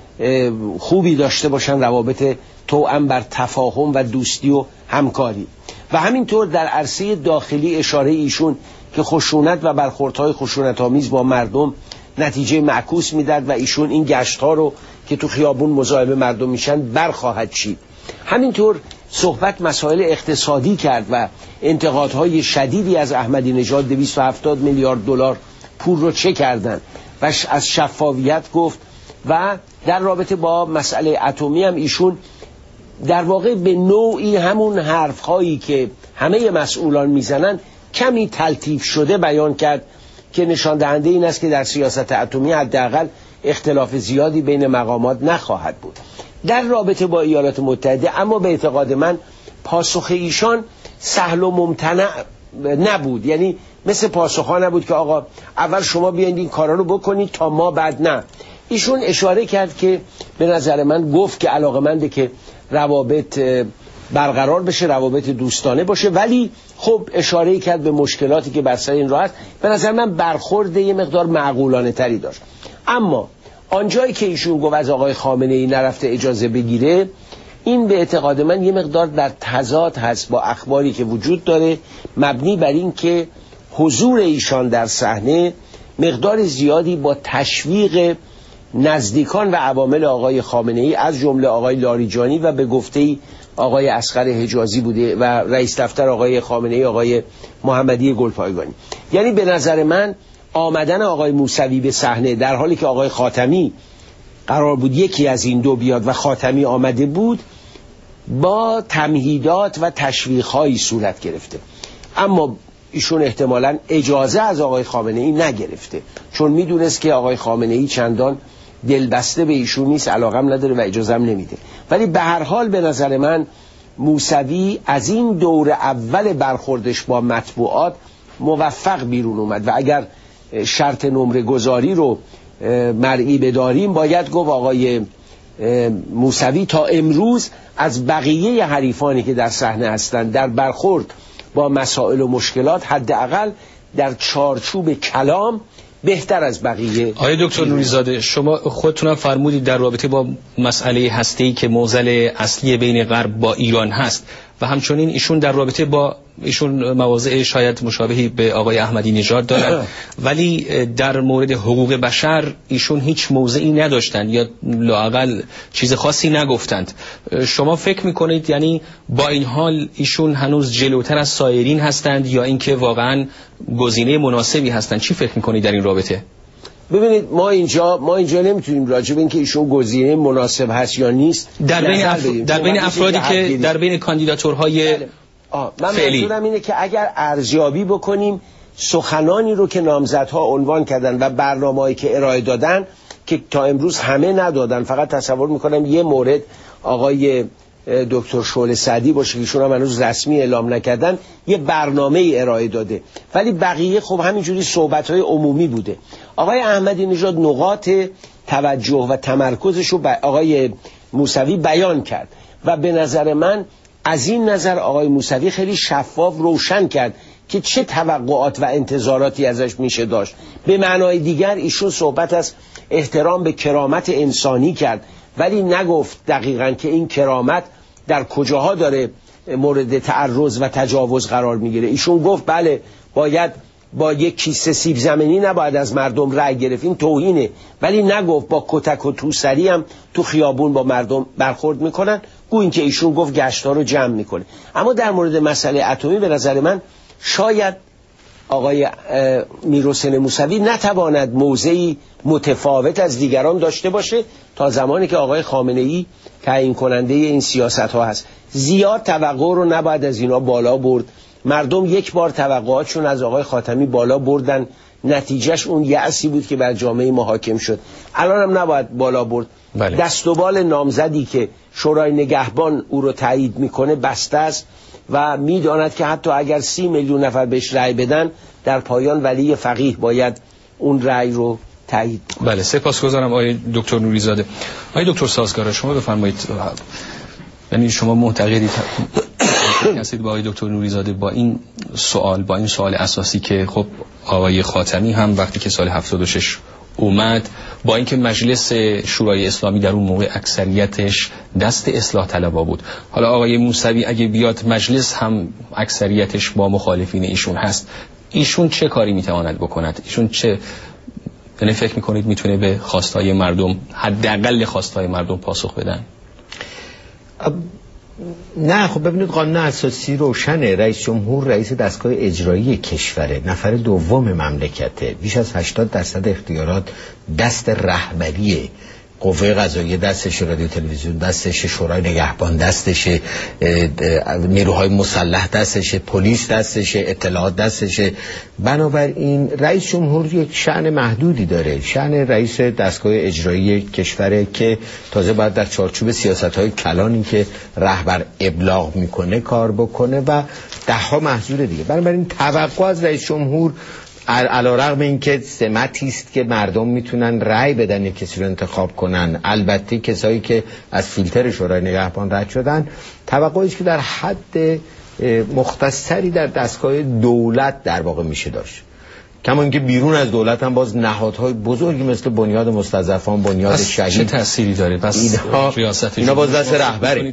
خوبی داشته باشن، روابط توأم بر تفاهم و دوستی و همکاری. و همینطور در عرصه داخلی اشاره ایشون که خشونت و برخوردهای خشونت‌آمیز با مردم نتیجه معکوس میداد و ایشون این گشت‌ها رو که تو خیابون مزاحم مردم میشن برخواهد چید. همینطور صحبت مسائل اقتصادی کرد و انتقادهای شدیدی از احمدی نژاد، دویست و هفتاد میلیارد دلار پول رو چه کردن و از شفافیت گفت. و در رابطه با مسئله اتمی هم ایشون در واقع به نوعی همون حرفهایی که همه مسئولان میزنن کمی تلطیف شده بیان کرد که نشان دهنده این است که در سیاست اتمی حداقل اختلاف زیادی بین مقامات نخواهد بود. در رابطه با ایالات متحده اما به اعتقاد من پاسخ ایشان سهل و ممتنع نبود، یعنی مثل پاسخها نبود که آقا اول شما بیاین این کارا رو بکنید تا ما بعد نه. ایشون اشاره کرد که به نظر من گفت که علاقه‌منده که روابط برقرار بشه، روابط دوستانه باشه، ولی خب اشاره کرد به مشکلاتی که بر سر این راه هست. به نظر من برخورد یه مقدار معقولانه تری داشت. اما آنجایی که ایشون گفت از آقای خامنه ای نرفته اجازه بگیره، این به اعتقاد من یه مقدار در تضاد هست با اخباری که وجود داره، مبنی بر این که حضور ایشان در صحنه مقدار زیادی با تشویق نزدیکان و عوامل آقای خامنه ای از جمله آقای لاریجانی و به گفته آقای اصغر حجازی بوده و رئیس دفتر آقای خامنه ای آقای محمدی گلپایگانی. یعنی به نظر من آمدن آقای موسوی به صحنه در حالی که آقای خاتمی قرار بود یکی از این دو بیاد و خاتمی آمده بود، با تمهیدات و تشویق‌هایی صورت گرفته. اما ایشون احتمالاً اجازه از آقای خامنه ای نگرفته، چون میدونست که آقای خامنه ای چندان دلبسته به ایشون نیست، علاقم نداره و اجازه هم نمیده. ولی به هر حال به نظر من موسوی از این دور اول برخوردش با مطبوعات موفق بیرون اومد و اگر شرط نمره گذاری رو مرئی بداریم باید گفت آقای موسوی تا امروز از بقیه حریفانی که در صحنه هستند در برخورد با مسائل و مشکلات حداقل در چارچوب کلام بهتر از بقیه. آقای دکتر نوریزاده، شما خودتون هم فرمودید در رابطه با مسئله هسته‌ای که معضل اصلی بین غرب با ایران هست و همچنین ایشون در رابطه با ایشون مواضع شاید مشابهی به آقای احمدی نژاد دارن ولی در مورد حقوق بشر ایشون هیچ موضعی نداشتند یا لااقل چیز خاصی نگفتند. شما فکر میکنید یعنی با این حال ایشون هنوز جلوتر از سایرین هستند یا اینکه واقعا گزینه مناسبی هستند؟ چی فکر میکنید در این رابطه؟ ببینید ما اینجا ما اینجا نمیتونیم راجع به اینکه ایشون گزینه مناسب هست یا نیست در بین اف... در بین افرادی که در بین کاندیداتورهای من منظورم اینه که اگر ارزیابی بکنیم سخنانی رو که نامزدها عنوان کردن و برنامه‌ای که ارائه دادن که تا امروز همه ندادن، فقط تصور میکنم یه مورد آقای دکتر شعله سعدی باشه که ایشون هم هنوز رسمی اعلام نکردن، یه برنامه ای ارائه داده، ولی بقیه خب همینجوری صحبت‌های عمومی بوده. آقای احمدی نژاد نقاط توجه و تمرکزش رو آقای موسوی بیان کرد و به نظر من از این نظر آقای موسوی خیلی شفاف روشن کرد که چه توقعات و انتظاراتی ازش میشه داشت. به معنای دیگر ایشون صحبت از احترام به کرامت انسانی کرد ولی نگفت دقیقاً که این کرامت در کجاها داره مورد تعرض و تجاوز قرار میگیره. ایشون گفت بله باید با یک کیسه سیب زمینی نباید از مردم رأی گرفت، این توهینه، ولی نگفت با کتک و توسری هم تو خیابون با مردم برخورد میکنن، گویا اینکه ایشون گفت گشت‌ها رو جمع میکنه. اما در مورد مسئله اتمی به نظر من شاید آقای میرحسین موسوی نتواند موضعی متفاوت از دیگران داشته باشه تا زمانی که آقای خامنه ای تعیین کننده این سیاست ها هست. زیاد توقع رو نباید از اینا بالا برد. مردم یک بار توقعاتشون از آقای خاتمی بالا بردن، نتیجهش اون یأسی بود که بر جامعه ما حاکم شد. الان هم نباید بالا برد. بله. دست و بال نامزدی که شورای نگهبان او رو تایید میکنه بسته است و میداند که حتی اگر سی میلیون نفر بهش رأی بدن در پایان ولی فقیه باید اون رأی رو تایید. بله سپاسگزارم آقای دکتر نوریزاده. آقای دکتر سازگار شما بفرمایید، یعنی شما معتقدید هستید با آقای دکتر نوریزاده با این سوال با این سوال اساسی که خب آقای خاتمی هم وقتی که سال هفتاد و شش اومد با اینکه مجلس شورای اسلامی در اون موقع اکثریتش دست اصلاح طلبا بود، حالا آقای موسوی اگه بیاد مجلس هم اکثریتش با مخالفین ایشون هست، ایشون چه کاری میتواند بکند؟ ایشون چه یعنی فکر میکنید میتونه به خواستهای مردم حداقل خواستهای مردم پاسخ بدن؟ نه خب ببینید قانون اساسی روشنه، رئیس جمهور رئیس دستگاه اجرایی کشوره، نفر دوم مملکته، بیش از هشتاد درصد اختیارات دست رهبری قوه قضاییه دستش، رادیو تلویزیون دستش، شورای نگهبان دستش، نیروهای مسلح دستش، پلیس دستش، اطلاعات دستش. بنابراین رئیس جمهور یک شأن محدودی داره، شأن رئیس دستگاه اجرایی کشوره که تازه باید در چارچوب سیاست‌های کلانی که رهبر ابلاغ میکنه کار بکنه و ده ها محضور دیگه. بنابراین توقع از رئیس جمهور علیرغم اینکه سمتی است که مردم میتونن رأی بدن یک کسی رو انتخاب کنن، البته کسایی که از فیلتر شورای نگهبان رد شدن، توقعی است که در حد مختصری در دستگاه دولت در واقع میشه داشت. کما اینکه بیرون از دولت هم باز نهادهای بزرگی مثل بنیاد مستضعفان، بنیاد شهید، چه تأثیری داره پس اینها ریاست اینا باز دست رهبره.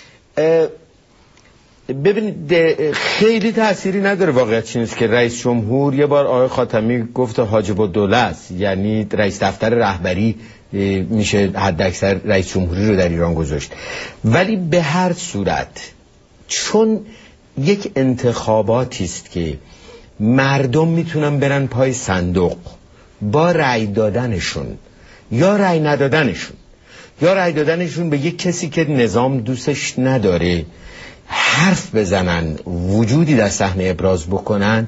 ببینید خیلی تأثیری نداره. واقعیت این است که رئیس جمهور یه بار آقای خاتمی گفت حاجب الدوله است، یعنی رئیس دفتر رهبری میشه حد اکثر رئیس جمهوری رو در ایران گذاشت. ولی به هر صورت چون یک انتخاباتی است که مردم میتونن برن پای صندوق با رأی دادنشون یا رأی ندادنشون یا رأی دادنشون به یک کسی که نظام دوستش نداره حرف بزنن، وجودی در صحنه ابراز بکنن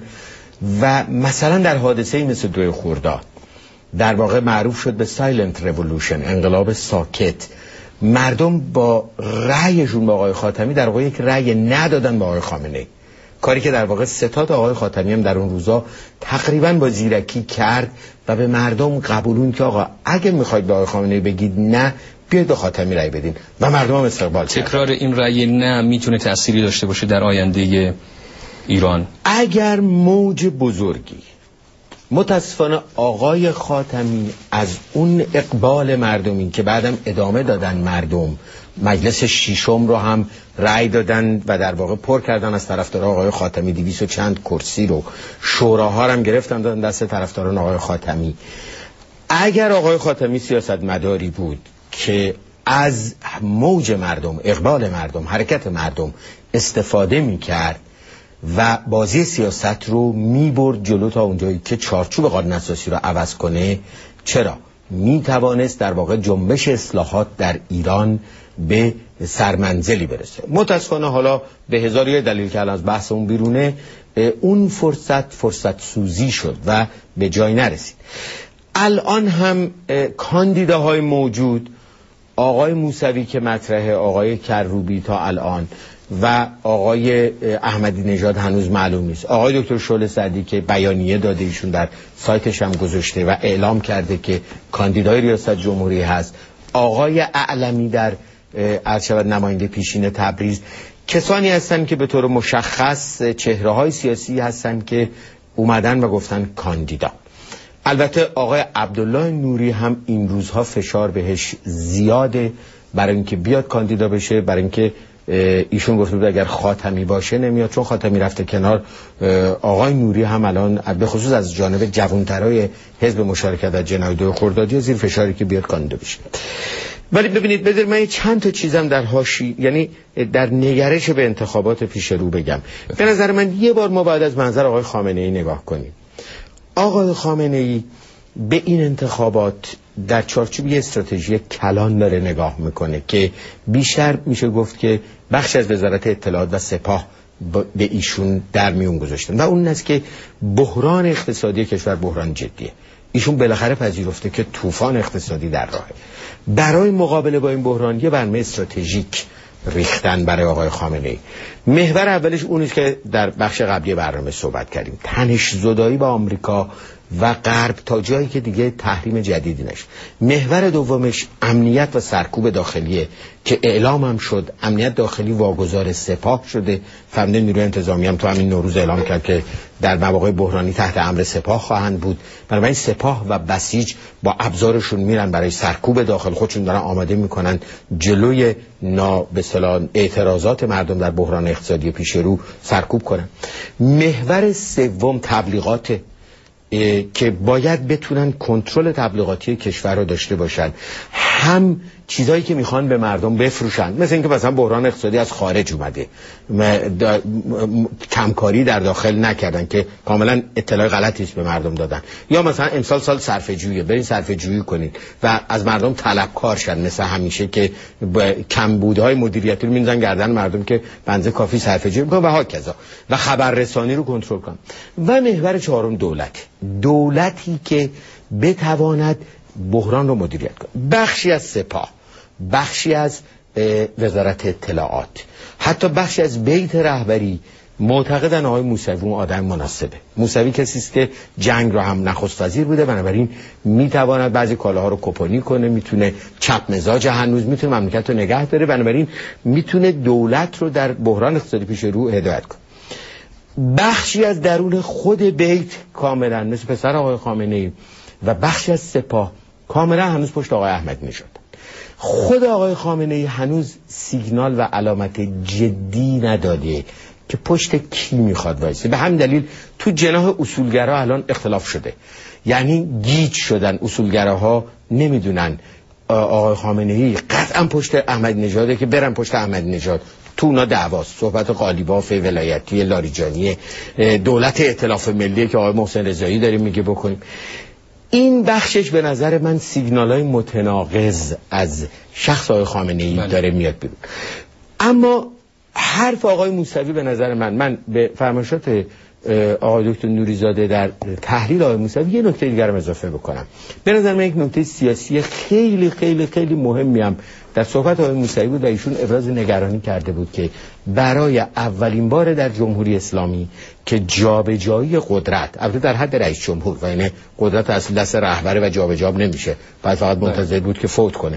و مثلا در حادثه‌ای مثل دوی خرداد در واقع معروف شد به سایلنت ریولوشن، انقلاب ساکت، مردم با رأیشون با آقای خاتمی در واقع یک رأی ندادن با آقای خامنه‌ای، کاری که در واقع ستاد آقای خاتمی هم در اون روزا تقریبا با زیرکی کرد و به مردم قبولون که آقا اگه میخواید به آقای خامنه‌ای بگید نه، بیاید به خاتمی رأی بدین و مردم هم استقبال کردن. تکرار این رأی نه میتونه تأثیری داشته باشه در آینده ایران؟ اگر موج بزرگی، متاسفانه آقای خاتمی از اون اقبال مردمی که بعدم ادامه دادن، مردم مجلس ششم رو هم رأی دادن و در واقع پر کردن از طرفدار آقای خاتمی، دویست و چند کرسی رو شوراها هم گرفتن دادن دست طرفداران آقای خاتمی. اگر آقای خاتمی سیاست مداری بود که از موج مردم، اقبال مردم، حرکت مردم استفاده می کرد و بازی سیاست رو می برد جلو تا اونجایی که چارچوب قانون اساسی رو عوض کنه، چرا؟ می توانست در واقع جنبش اصلاحات در ایران به سرمنزلی برسه. متاسفانه حالا به هزار یک دلیل که الان از بحث اون بیرونه، اون فرصت فرصت سوزی شد و به جای نرسید. الان هم کاندیداهای موجود، آقای موسوی که مطرحه، آقای کروبی تا الان و آقای احمدی نژاد هنوز معلوم نیست، آقای دکتر شعله سعدی که بیانیه داده، ایشون در سایتش هم گذاشته و اعلام کرده که کاندیدای ریاست جمهوری هست، آقای اعلمی در ارشد نماینده پیشین تبریز، کسانی هستن که به طور مشخص چهره های سیاسی هستن که اومدن و گفتن کاندیدا. البته آقای عبدالله نوری هم این روزها فشار بهش زیاده برای اینکه بیاد کاندیدا بشه، برای اینکه ایشون گفته بود اگر خاتمی باشه نمیاد، چون خاتمی رفته کنار. آقای نوری هم الان به خصوص از جانب جوانترای حزب مشارکت در جنای دو خردادی زیر فشاری که بیاد کاندیدا بشه. ولی ببینید بذار من چند تا چیزم در حاشیه، یعنی در نگرش به انتخابات پیش رو بگم. به نظر من یه بار ما باید از منظر آقای خامنه‌ای نگاه کنیم. آقای خامنه‌ای به این انتخابات در چارچوب یه استراتژی کلان داره نگاه میکنه که بیشتر میشه گفت که بخش از وزارت اطلاعات و سپاه به ایشون در میون گذاشتن و اون است که بحران اقتصادی کشور بحران جدیه. ایشون بالاخره پذیرفته که طوفان اقتصادی در راهه. برای مقابله با این بحران یه برنامه استراتژیک ریختن برای آقای خامنه‌ای. محور اولش اون است که در بخش قبلی برنامه صحبت کردیم، تنش زدایی با آمریکا و غرب تا جایی که دیگه تحریم جدیدی نشه. محور دومش امنیت و سرکوب داخلیه که اعلام هم شد، امنیت داخلی واگذار سپاه شده. فرمانده نیروی انتظامی هم تو همین نوروز اعلام کرد که در مواقع بحرانی تحت امر سپاه خواهند بود. بنابراین سپاه و بسیج با ابزارشون میرن برای سرکوب داخل، خودشون دارن آماده میکنن جلوی نا به اصطلاح اعتراضات مردم در بحران اقتصادی پیش رو سرکوب کنن. محور سوم تبلیغات که باید بتونن کنترل تبلیغاتی کشور رو داشته باشن، هم چیزایی که میخوان به مردم بفروشن، مثل اینکه مثلا بحران اقتصادی از خارج اومده، کمکاری در داخل نکردن که کاملا اطلاع غلطی است به مردم دادن، یا مثلا امسال سال صرفه جویی، برین صرفه جویی کنید و از مردم طلبکار شدن، مثل همیشه که کمبودهای مدیریتی رو میندازن گردن مردم که بنزه کافی صرفه جویی کنن و هاکذا، و خبررسانی رو کنترل کنن. و محور چهارم دولت، دولتی که بتواند بحران رو مدیریت کنه. بخشی از سپاه، بخشی از وزارت اطلاعات، حتی بخشی از بیت رهبری معتقدن آقای موسوی اون آدم مناسبه. موسوی کسی است که جنگ رو هم نخست وزیر بوده، بنابراین میتواند بعضی کالاها رو کپونی کنه، میتونه چپ مزاج، هنوز میتونه مملکت رو نگه داره، بنابراین میتونه دولت رو در بحران اقتصادی پیش رو هدایت کنه. بخشی از درون خود بیت کاملا مثل پسر آقای خامنه‌ای و بخشی از سپاه کاملا هنوز پشت آقای احمدی نژاد. خود آقای خامنه‌ای هنوز سیگنال و علامت جدی نداده که پشت کی میخواد وایسه. به همین دلیل تو جناح اصولگرا الان اختلاف شده، یعنی گیج شدن اصولگراها، نمیدونن آقای خامنه‌ای قطعا پشت احمدی نژاده که برن پشت احمدی نژاد. تو اونا دعواست، صحبت قالیباف ولایتی لاریجانی، دولت ائتلاف ملی که آقای محسن رضایی داریم میگه بکنیم. این بخشش به نظر من سیگنالای متناقض از شخص آقای خامنه‌ای داره میاد بیرون. اما حرف آقای موسوی به نظر من، من به فرمایشات آقای دکتر نوریزاده در تحلیل آقای موسوی یه نکته دیگرم اضافه بکنم. به نظر من یک نکته سیاسی خیلی خیلی خیلی مهمی هم در صحبت آقای موسوی بود و ایشون ابراز نگرانی کرده بود که برای اولین بار در جمهوری اسلامی که جابجایی قدرت، البته در حد رئیس جمهور و اینه قدرت اصل دست رهبره و جابجا نمیشه، بعد فقط منتظر بود که فوت کنه،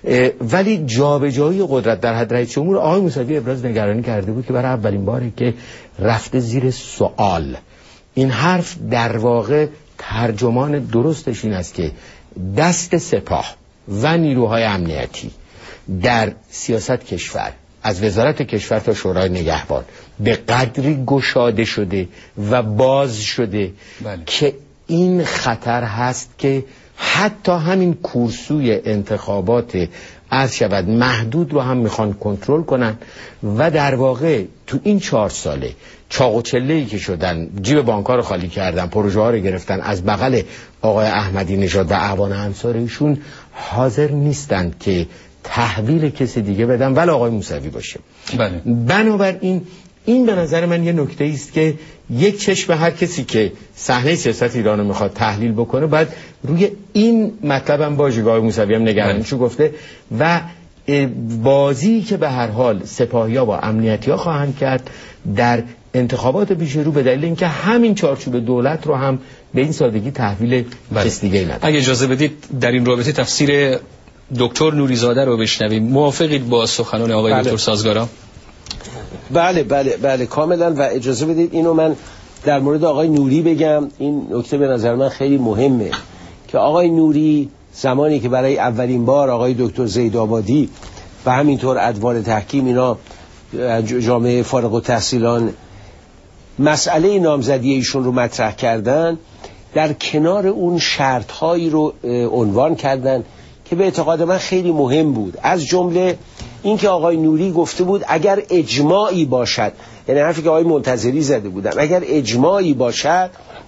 ولی جابجایی قدرت در حد رئیس جمهور آقای موسوی ابراز نگرانی کرده بود که برای اولین باره که رفته زیر سوال. این حرف در واقع ترجمان درستش این است که دست سپاه و نیروهای امنیتی در سیاست کشور از وزارت کشور تا شورای نگهبان به قدری گشاده شده و باز شده بله. که این خطر هست که حتی همین کورسوی انتخابات عرض شود محدود رو هم میخوان کنترل کنن و در واقع تو این چهار ساله چاق و چله‌ای که شدن، جیب بانک‌ها رو خالی کردن، پروژه ها رو گرفتن، از بغل آقای احمدی نژاد و اعوان انصار ایشون حاضر نیستند که تحویل کسی دیگه بدن ولی آقای موسوی باشه. بله. بنابراین این به نظر من یه نکته است که یک چشم هر کسی که صحنه سیاست ایران رو میخواد تحلیل بکنه باید روی این مطلب هم باشه. آقای موسوی هم نگرانیشو گفته و بازی که به هر حال سپاهیا با امنیتیا خواهند کرد در انتخابات پیش رو به دلیل اینکه همین چارچوب دولت رو هم به این سادگی تحویل کس دیگه نداره. اگه اجازه بدید در این رابطه تفسیر دکتر نوریزاده رو بشنویم. موافقید با سخنان آقای بله. دکتر سازگارا؟ بله بله بله کاملا. و اجازه بدید اینو من در مورد آقای نوری بگم. این نکته به نظر من خیلی مهمه که آقای نوری زمانی که برای اولین بار آقای دکتر زیدآبادی و همینطور ادوار تحکیم اینا جامعه فارغ التحصیلان مسئله نامزدی ایشون رو مطرح کردن، در کنار اون شرط‌هایی رو عنوان کردن که به اعتقاد من خیلی مهم بود. از جمله اینکه آقای نوری گفته بود اگر اجماعی باشد، یعنی حرفی که آقای منتظری زده بودن، اگر اجماعی باشد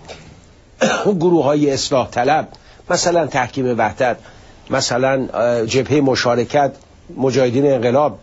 گروه‌های اصلاح طلب، مثلا تحکیم وحدت، مثلا جبهه مشارکت، مجاهدین انقلاب،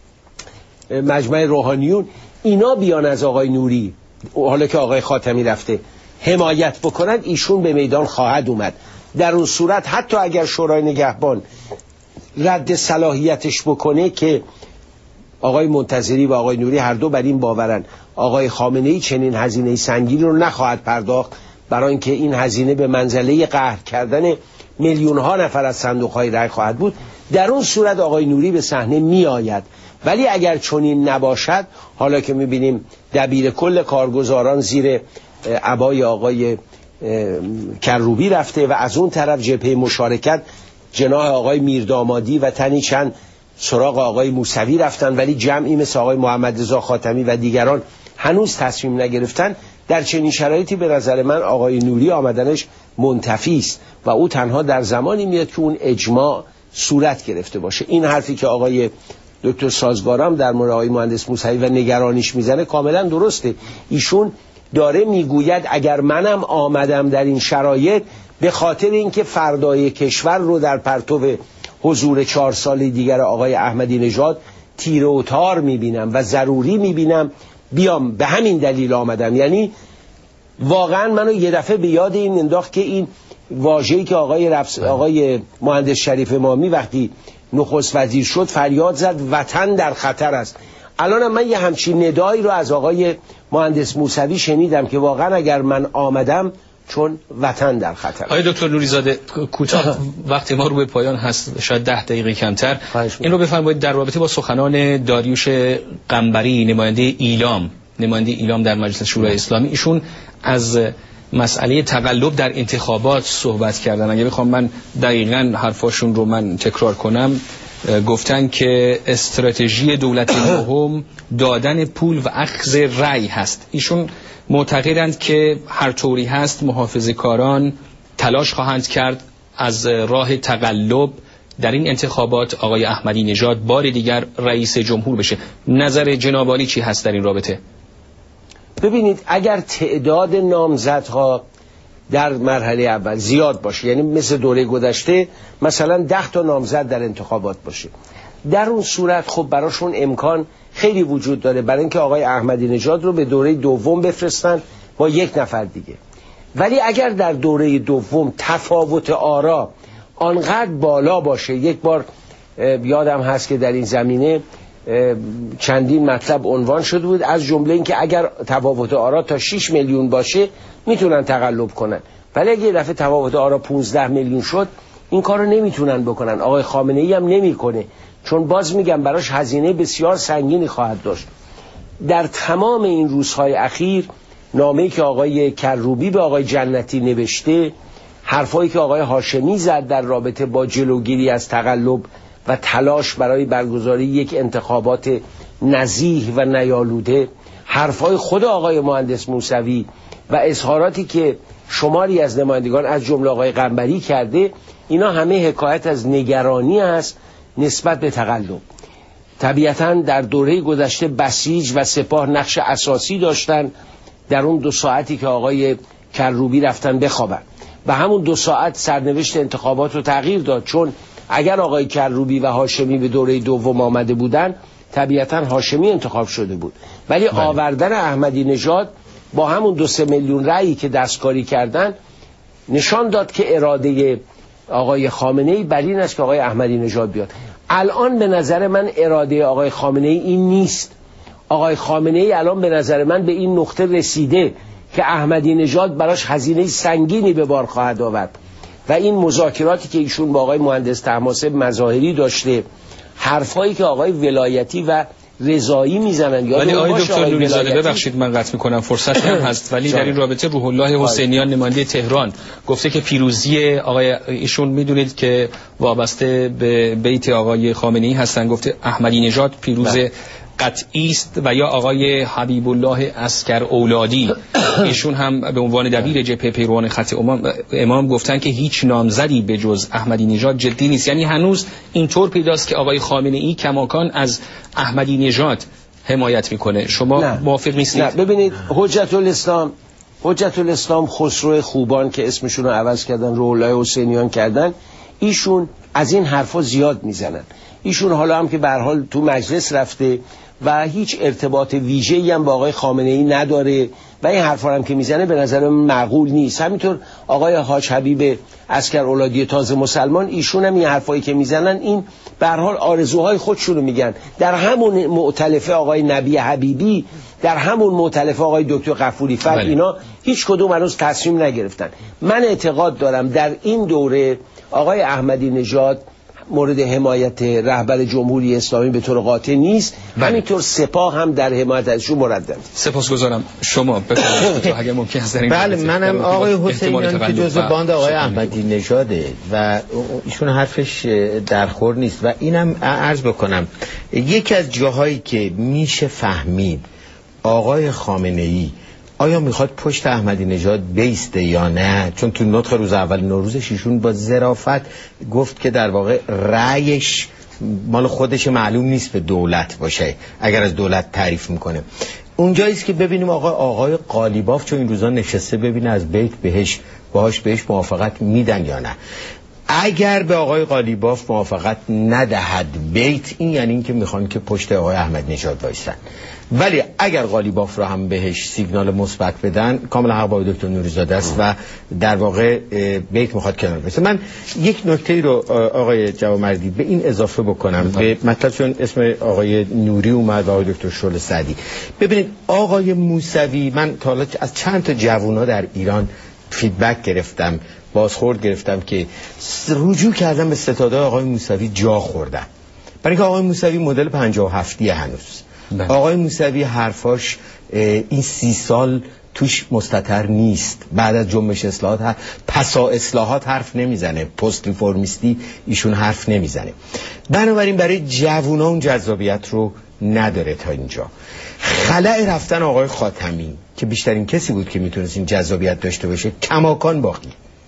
مجمع روحانیون، اینا بیان از آقای نوری، حالا که آقای خاتمی رفته، حمایت بکنند، ایشون به میدان خواهد اومد. در اون صورت حتی اگر شورای نگهبان رد صلاحیتش بکنه که آقای منتظری و آقای نوری هر دو بر این باورن آقای خامنه‌ای چنین هزینه سنگینی رو نخواهد پرداخت، برای اینکه این هزینه به منزله قهر کردن میلیون ها نفر از صندوق های رای خواهد بود، در اون صورت آقای نوری به صحنه می آید. ولی اگر چنین نباشد، حالا که می بینیم دبیر کل کارگزاران زیر عبای آقای کروبی رفته و از اون طرف جبهه مشارکت جناح آقای میردامادی و تنی چند سراغ آقای موسوی رفتن، ولی جمعی مثل آقای محمد رضا خاتمی و دیگران هنوز تصمیم نگرفتن. در چنین شرایطی به نظر من آقای نوری آمدنش منتفی است و او تنها در زمانی میاد که اون اجماع صورت گرفته باشه. این حرفی که آقای دکتر سازگارام در مورد آقای مهندس موسوی و نگرانیش میزنه کاملا درسته. ایشون داره میگوید اگر منم آمدم در این شرایط به خاطر اینکه فردای کشور رو در پرتو حضور چهار سال دیگر آقای احمدی نژاد تیره و تار میبینم و ضروری میبینم بیام، به همین دلیل آمدم. یعنی واقعا منو یه دفعه به یاد این انداخت که این واژه‌ای که آقای رفس آقای مهندس شریف امامی وقتی نخست وزیر شد فریاد زد وطن در خطر است. الان من یه همچین ندایی رو از آقای مهندس موسوی شنیدم که واقعا اگر من آمدم چون وطن در خطر. آقای دکتر نوریزاده کوتاه وقتی ما رو به پایان هست، شاید ده دقیقه کمتر، این رو بفرمایید در رابطه با سخنان داریوش قنبری نماینده ایلام نماینده ایران در مجلس شورای اسلامی، ایشون از مسئله تقلب در انتخابات صحبت کردن. اگه بخوام من دقیقاً حرفاشون رو من تکرار کنم، گفتن که استراتژی دولت نهم دادن پول و اخذ رأی هست. ایشون معتقدند که هر طوری هست محافظه‌کاران تلاش خواهند کرد از راه تقلب در این انتخابات آقای احمدی نژاد بار دیگر رئیس جمهور بشه. نظر جناب عالی چی هست در این رابطه؟ ببینید، اگر تعداد نامزدها در مرحله اول زیاد باشه، یعنی مثل دوره گذشته مثلا ده تا نامزد در انتخابات باشه، در اون صورت خب براشون امکان خیلی وجود داره برای اینکه آقای احمدی نژاد رو به دوره دوم بفرستن با یک نفر دیگه. ولی اگر در دوره دوم تفاوت آرا آنقدر بالا باشه، یک بار یادم هست که در این زمینه چندین مطلب عنوان شده بود، از جمله این که اگر تفاوت آرا تا شش میلیون باشه میتونن تقلب کنن، ولی اگه یه دفعه تفاوت آرا پانزده میلیون شد این کارو نمیتونن بکنن. آقای خامنه ای هم نمیکنه، چون باز میگم براش هزینه بسیار سنگینی خواهد داشت. در تمام این روزهای اخیر نامه‌ای که آقای کروبی به آقای جنتی نوشته، حرفایی که آقای هاشمی زد در رابطه با جلوگیری از تقلب و تلاش برای برگزاری یک انتخابات نزیه و نیالوده، حرفای خود آقای مهندس موسوی و اظهاراتی که شماری از نمایندگان از جمله آقای قنبری کرده، اینا همه حکایت از نگرانی است نسبت به تقلب. طبیعتاً در دوره گذشته بسیج و سپاه نقش اساسی داشتن در اون دو ساعتی که آقای کروبی رفتن بخوابن و همون دو ساعت سرنوشت انتخابات رو تغییر داد، چون اگر آقای کروبی و هاشمی به دوره دوم آمده بودن طبیعتاً هاشمی انتخاب شده بود، ولی بله. آوردن احمدی نژاد با همون دو سه میلیون رأیی که دستکاری کردن نشان داد که اراده آقای خامنه ای بر این است که آقای احمدی نژاد بیاد. الان به نظر من اراده آقای خامنه ای این نیست. آقای خامنه ای الان به نظر من به این نقطه رسیده که احمدی نژاد براش هزینه سنگینی به بار خواهد آورد و این مذاکراتی که ایشون با آقای مهندس طهماسب مظاهری داشته، حرفایی که آقای ولایتی و رضایی میزنن، ولی آقای دکتر نوری‌زاده ببخشید من قطع میکنم، فرصت هم هست، ولی در این رابطه روح الله حسینیان نماینده تهران گفته که پیروزی آقای ایشون میدونید که وابسته به بیت آقای خامنه ای هستن، گفته احمدی نژاد پیروز قطعی است و یا آقای حبیب الله عسکر اولادی ایشون هم به عنوان دبیر جبهه پیروان خط امام, امام گفتن که هیچ نامزدی به جز احمدی نژاد جدی نیست. یعنی هنوز اینطور پیداست که آقای خامنه ای کماکان از احمدی نژاد حمایت میکنه. شما موافق نیستید؟ نه، ببینید حجت الاسلام حجت الاسلام خسرو خوبان که اسمشون رو عوض کردن روح الله حسینیان کردن، ایشون از این حرفا زیاد میزنن. ایشون حالا هم که به هر حال تو مجلس رفته و هیچ ارتباط ویژه‌ای هم با آقای خامنه ای نداره و این حرفا هم که میزنه به نظر من معقول نیست. همینطور آقای حاج حبیب عسکر اولادی تازه مسلمان، ایشون هم این حرفایی که میزنن این به هر حال آرزوهای خودشون رو میگن. در همون مؤتلفه آقای نبی حبیبی، در همون مؤتلفه آقای دکتر غفوری فر، اینا هیچ کدوم هنوز تصمیم نگرفتن. من اعتقاد دارم در این دوره آقای احمدی نژاد مورد حمایت رهبر جمهوری اسلامی به طور قاطع نیست، همینطور سپاه هم در حمایت ازشون مردد. سپاسگزارم. شما بفرمایید اگه ممکن است در این بله، منم آقای حسینیان که جزء باند آقای احمدی نژاده و ایشون حرفش در خور نیست و اینم عرض بکنم یکی از جاهایی که میشه فهمید آقای خامنه ای آیا میخواد پشت احمدی نژاد بیسته یا نه، چون تو نطق روز اول نوروزش ایشون با ظرافت گفت که در واقع رأیش مال خودش معلوم نیست به دولت باشه اگر از دولت تعریف میکنه. اونجاییست که ببینیم آقا آقای قالیباف چون این روزا نشسته ببینه از بیت بهش باهاش بهش موافقت میدن یا نه. اگر به آقای قالیباف موافقت ندهد بیت، این یعنی این که میخوان که پشت آقای احمدی نژاد وایسن. ولی اگر قالیباف رو هم بهش سیگنال مثبت بدن، کاملا حق با دکتر نوری‌زاده است و در واقع بیت میخواد کنار بایسته. من یک نکته رو آقای جوامردی به این اضافه بکنم به مطلب، چون اسم آقای نوری اومد و آقای دکتر شعله سعدی. ببینید آقای موسوی، من تا حالا از چند تا جوونا در ایران فیدبک گرفتم، بازخورد گرفتم که رجوع کردم به ستاده آقای موسوی جا خوردن، برای اینکه آقای موسوی مدل پنجاه و هفتی هنوز. آقای موسوی حرفاش این سی سال توش مستتر نیست. بعد از جنبش اصلاحات پسا اصلاحات حرف نمیزنه، پست ریفرمیستی ایشون حرف نمیزنه. بنابراین برای جوونا اون جذابیت رو نداره. تا اینجا خلأ رفتن آقای خاتمی که بیشترین کسی بود که میتونست این جذابیت داشته باشه کماکان باقی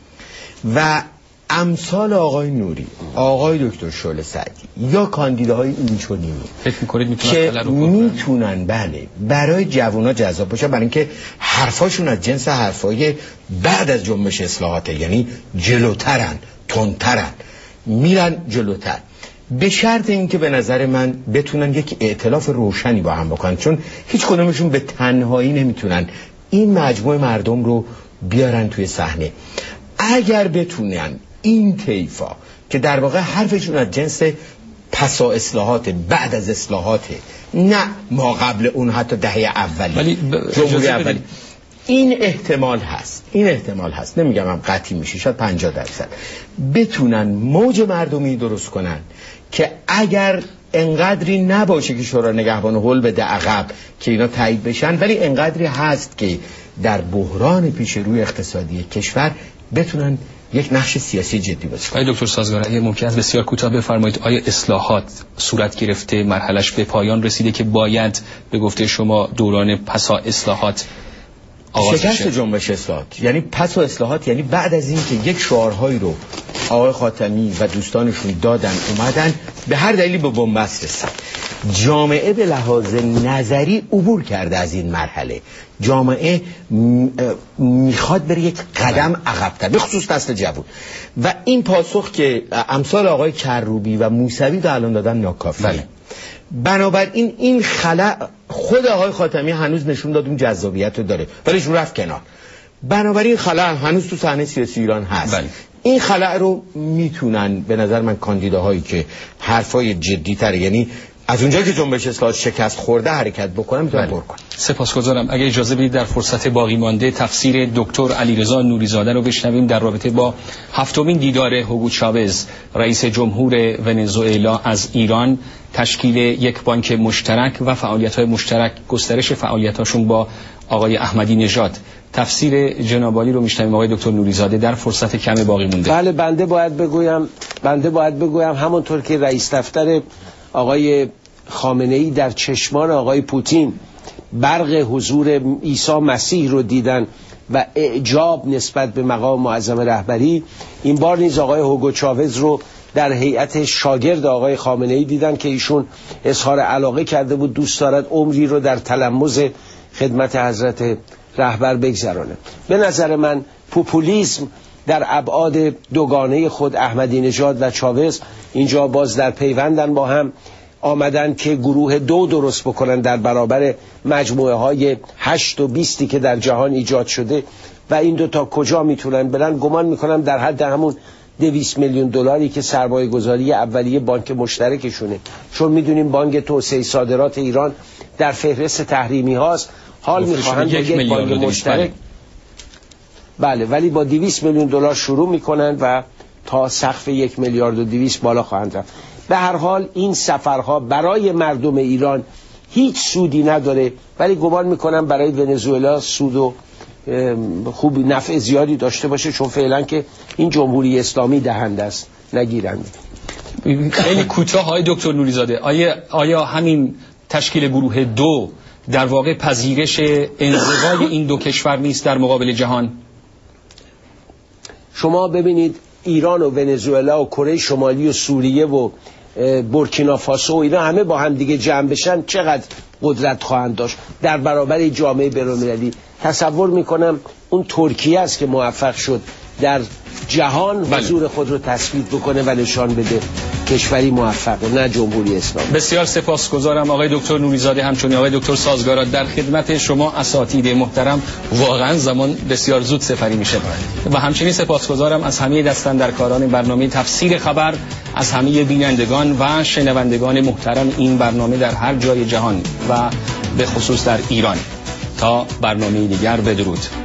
و امثال آقای نوری، آقای دکتر شعله سعدی یا کاندیداهای اینچنینی فکر می‌کنید میتونن که میتونن بله برای جوونا جذاب باشه، برای اینکه حرفاشون از جنس حرفای بعد از جنبش اصلاحاته، یعنی جلوترن، تندترن، میرن جلوتر، به شرط اینکه به نظر من بتونن یک ائتلاف روشنی با هم بکنن، چون هیچ کدومشون به تنهایی نمیتونن این مجموعه مردم رو بیارن توی صحنه. اگر بتونن این طیفا که در واقع حرفشون از جنس پسا اصلاحات، بعد از اصلاحاته، نه ما قبل اون، حتی دهه اولی ولی جمهوری اولی، این احتمال هست، این احتمال هست، نمیگم هم قطعی میشه، شاید پنجاه درصد بتونن موج مردمی درست کنن که اگر انقدری نباشه که شورای نگهبان هول بده عقب که اینا تایید بشن، ولی انقدری هست که در بحران پیش روی اقتصادی کشور بتونن یک نقش سیاسی جدی بازی کنن. آقای دکتر سازگار اگه ممکن است بسیار کوتاه بفرمایید، آیا اصلاحات صورت گرفته، مرحلش به پایان رسیده که باید به گفته شما دوران پسا اصلاحات آغاز بشه؟ شکست جنبش اصلاحات یعنی پسا اصلاحات، یعنی بعد از این که یک شعارهایی رو آقای خاتمی و دوستانشون دادن اومدن به هر دلیلی به بنبست رسید، جامعه به لحاظ نظری عبور کرده از این مرحله، جامعه میخواد بره یک قدم عقب‌تر، به خصوص نسل جوان، و این پاسخ که امثال آقای کروبی و موسوی رو الان دادن ناکافیه. بله. بنابراین این خلأ خود آقای خاتمی هنوز نشون داد اون جذابیت رو داره ولی ایشون رفت کنار. بنابراین خلأ هنوز تو صحنه سیاسی ایران هست. بله. این خلأ رو میتونن به نظر من کاندیداهایی که حرفای جدی تره، یعنی از اونجایی که جنبش اصلاحات شکست خورده حرکت بکنن، میتونن پر کنن. سپاسگزارم. اگه اجازه بدید در فرصت باقی مانده تفسیر دکتر علیرضا نوریزاده رو بشنویم در رابطه با هفتمین دیدار هوگو چاوز رئیس جمهور ونزوئلا از ایران، تشکیل یک بانک مشترک و فعالیت‌های مشترک، گسترش فعالیت‌هاشون با آقای احمدی نژاد. تفسیر جناب عالی رو میشنویم آقای دکتر نوریزاده در فرصت کم باقی مونده. بله، بنده باید بگویم بنده باید بگویم همونطور که رئیس دفتر آقای خامنه‌ای در چشمان آقای پوتین برق حضور عیسی مسیح رو دیدن و اعجاب نسبت به مقام معظم رهبری، این بار نیز آقای هوگو چاوز رو در هیئت شاگرد آقای خامنه‌ای دیدن که ایشون اظهار علاقه کرده بود دوست دارد عمری رو در تلمذ خدمت حضرت رهبر بگذرانه. به نظر من پوپولیسم در ابعاد دوگانه خود، احمدی نژاد و چاوز اینجا باز در پیوندن با هم، آمدن که گروه دو درست بکنن در برابر مجموعه های هشت و بیستی که در جهان ایجاد شده و این دو تا کجا میتونن برن. گمان میکنم در حد همون دویست میلیون دلاری که سرمایه گذاری اولیه بانک مشترکشونه، چون میدونیم بانک توسعه صادرات ایران در فهرست تحریمی هاست، حال میخواهند با یک بانک مشترک، بله، ولی با دویست میلیون دلار شروع میکنن و تا سقف یک میلیارد و دویست بالا خواهند رفت. به هر حال این سفرها برای مردم ایران هیچ سودی نداره، ولی گمان میکنم برای ونزوئلا سود و خوب نفع زیادی داشته باشه، چون فعلا که این جمهوری اسلامی دهنده است، نگیرند. خیلی کوتاه های دکتر نوریزاده، آیا آیا همین تشکیل گروه دو در واقع پذیرش انزوای این دو کشور نیست در مقابل جهان؟ شما ببینید ایران و ونزوئلا و کره شمالی و سوریه و بورکینافاسو و اینا همه با هم دیگه جمع بشن چقدر قدرت خواهند داشت در برابر جامعه بین‌المللی. تصور میکنم اون ترکیه است که موفق شد در جهان حضور خود رو تثبیت بکنه و نشان بده کشوری موفقه، نه جمهوری اسلامی. بسیار سپاسگزارم آقای دکتر نوریزاده، همچنین آقای دکتر سازگارا. در خدمت شما اساتید محترم، واقعا زمان بسیار زود سپری میشه و همچنین سپاسگزارم از همه دستاندرکاران برنامه تفسیر خبر، از همه بینندگان و شنوندگان محترم این برنامه در هر جای جهان و به خصوص در ایران. تا برنامه دیگر، بدرود.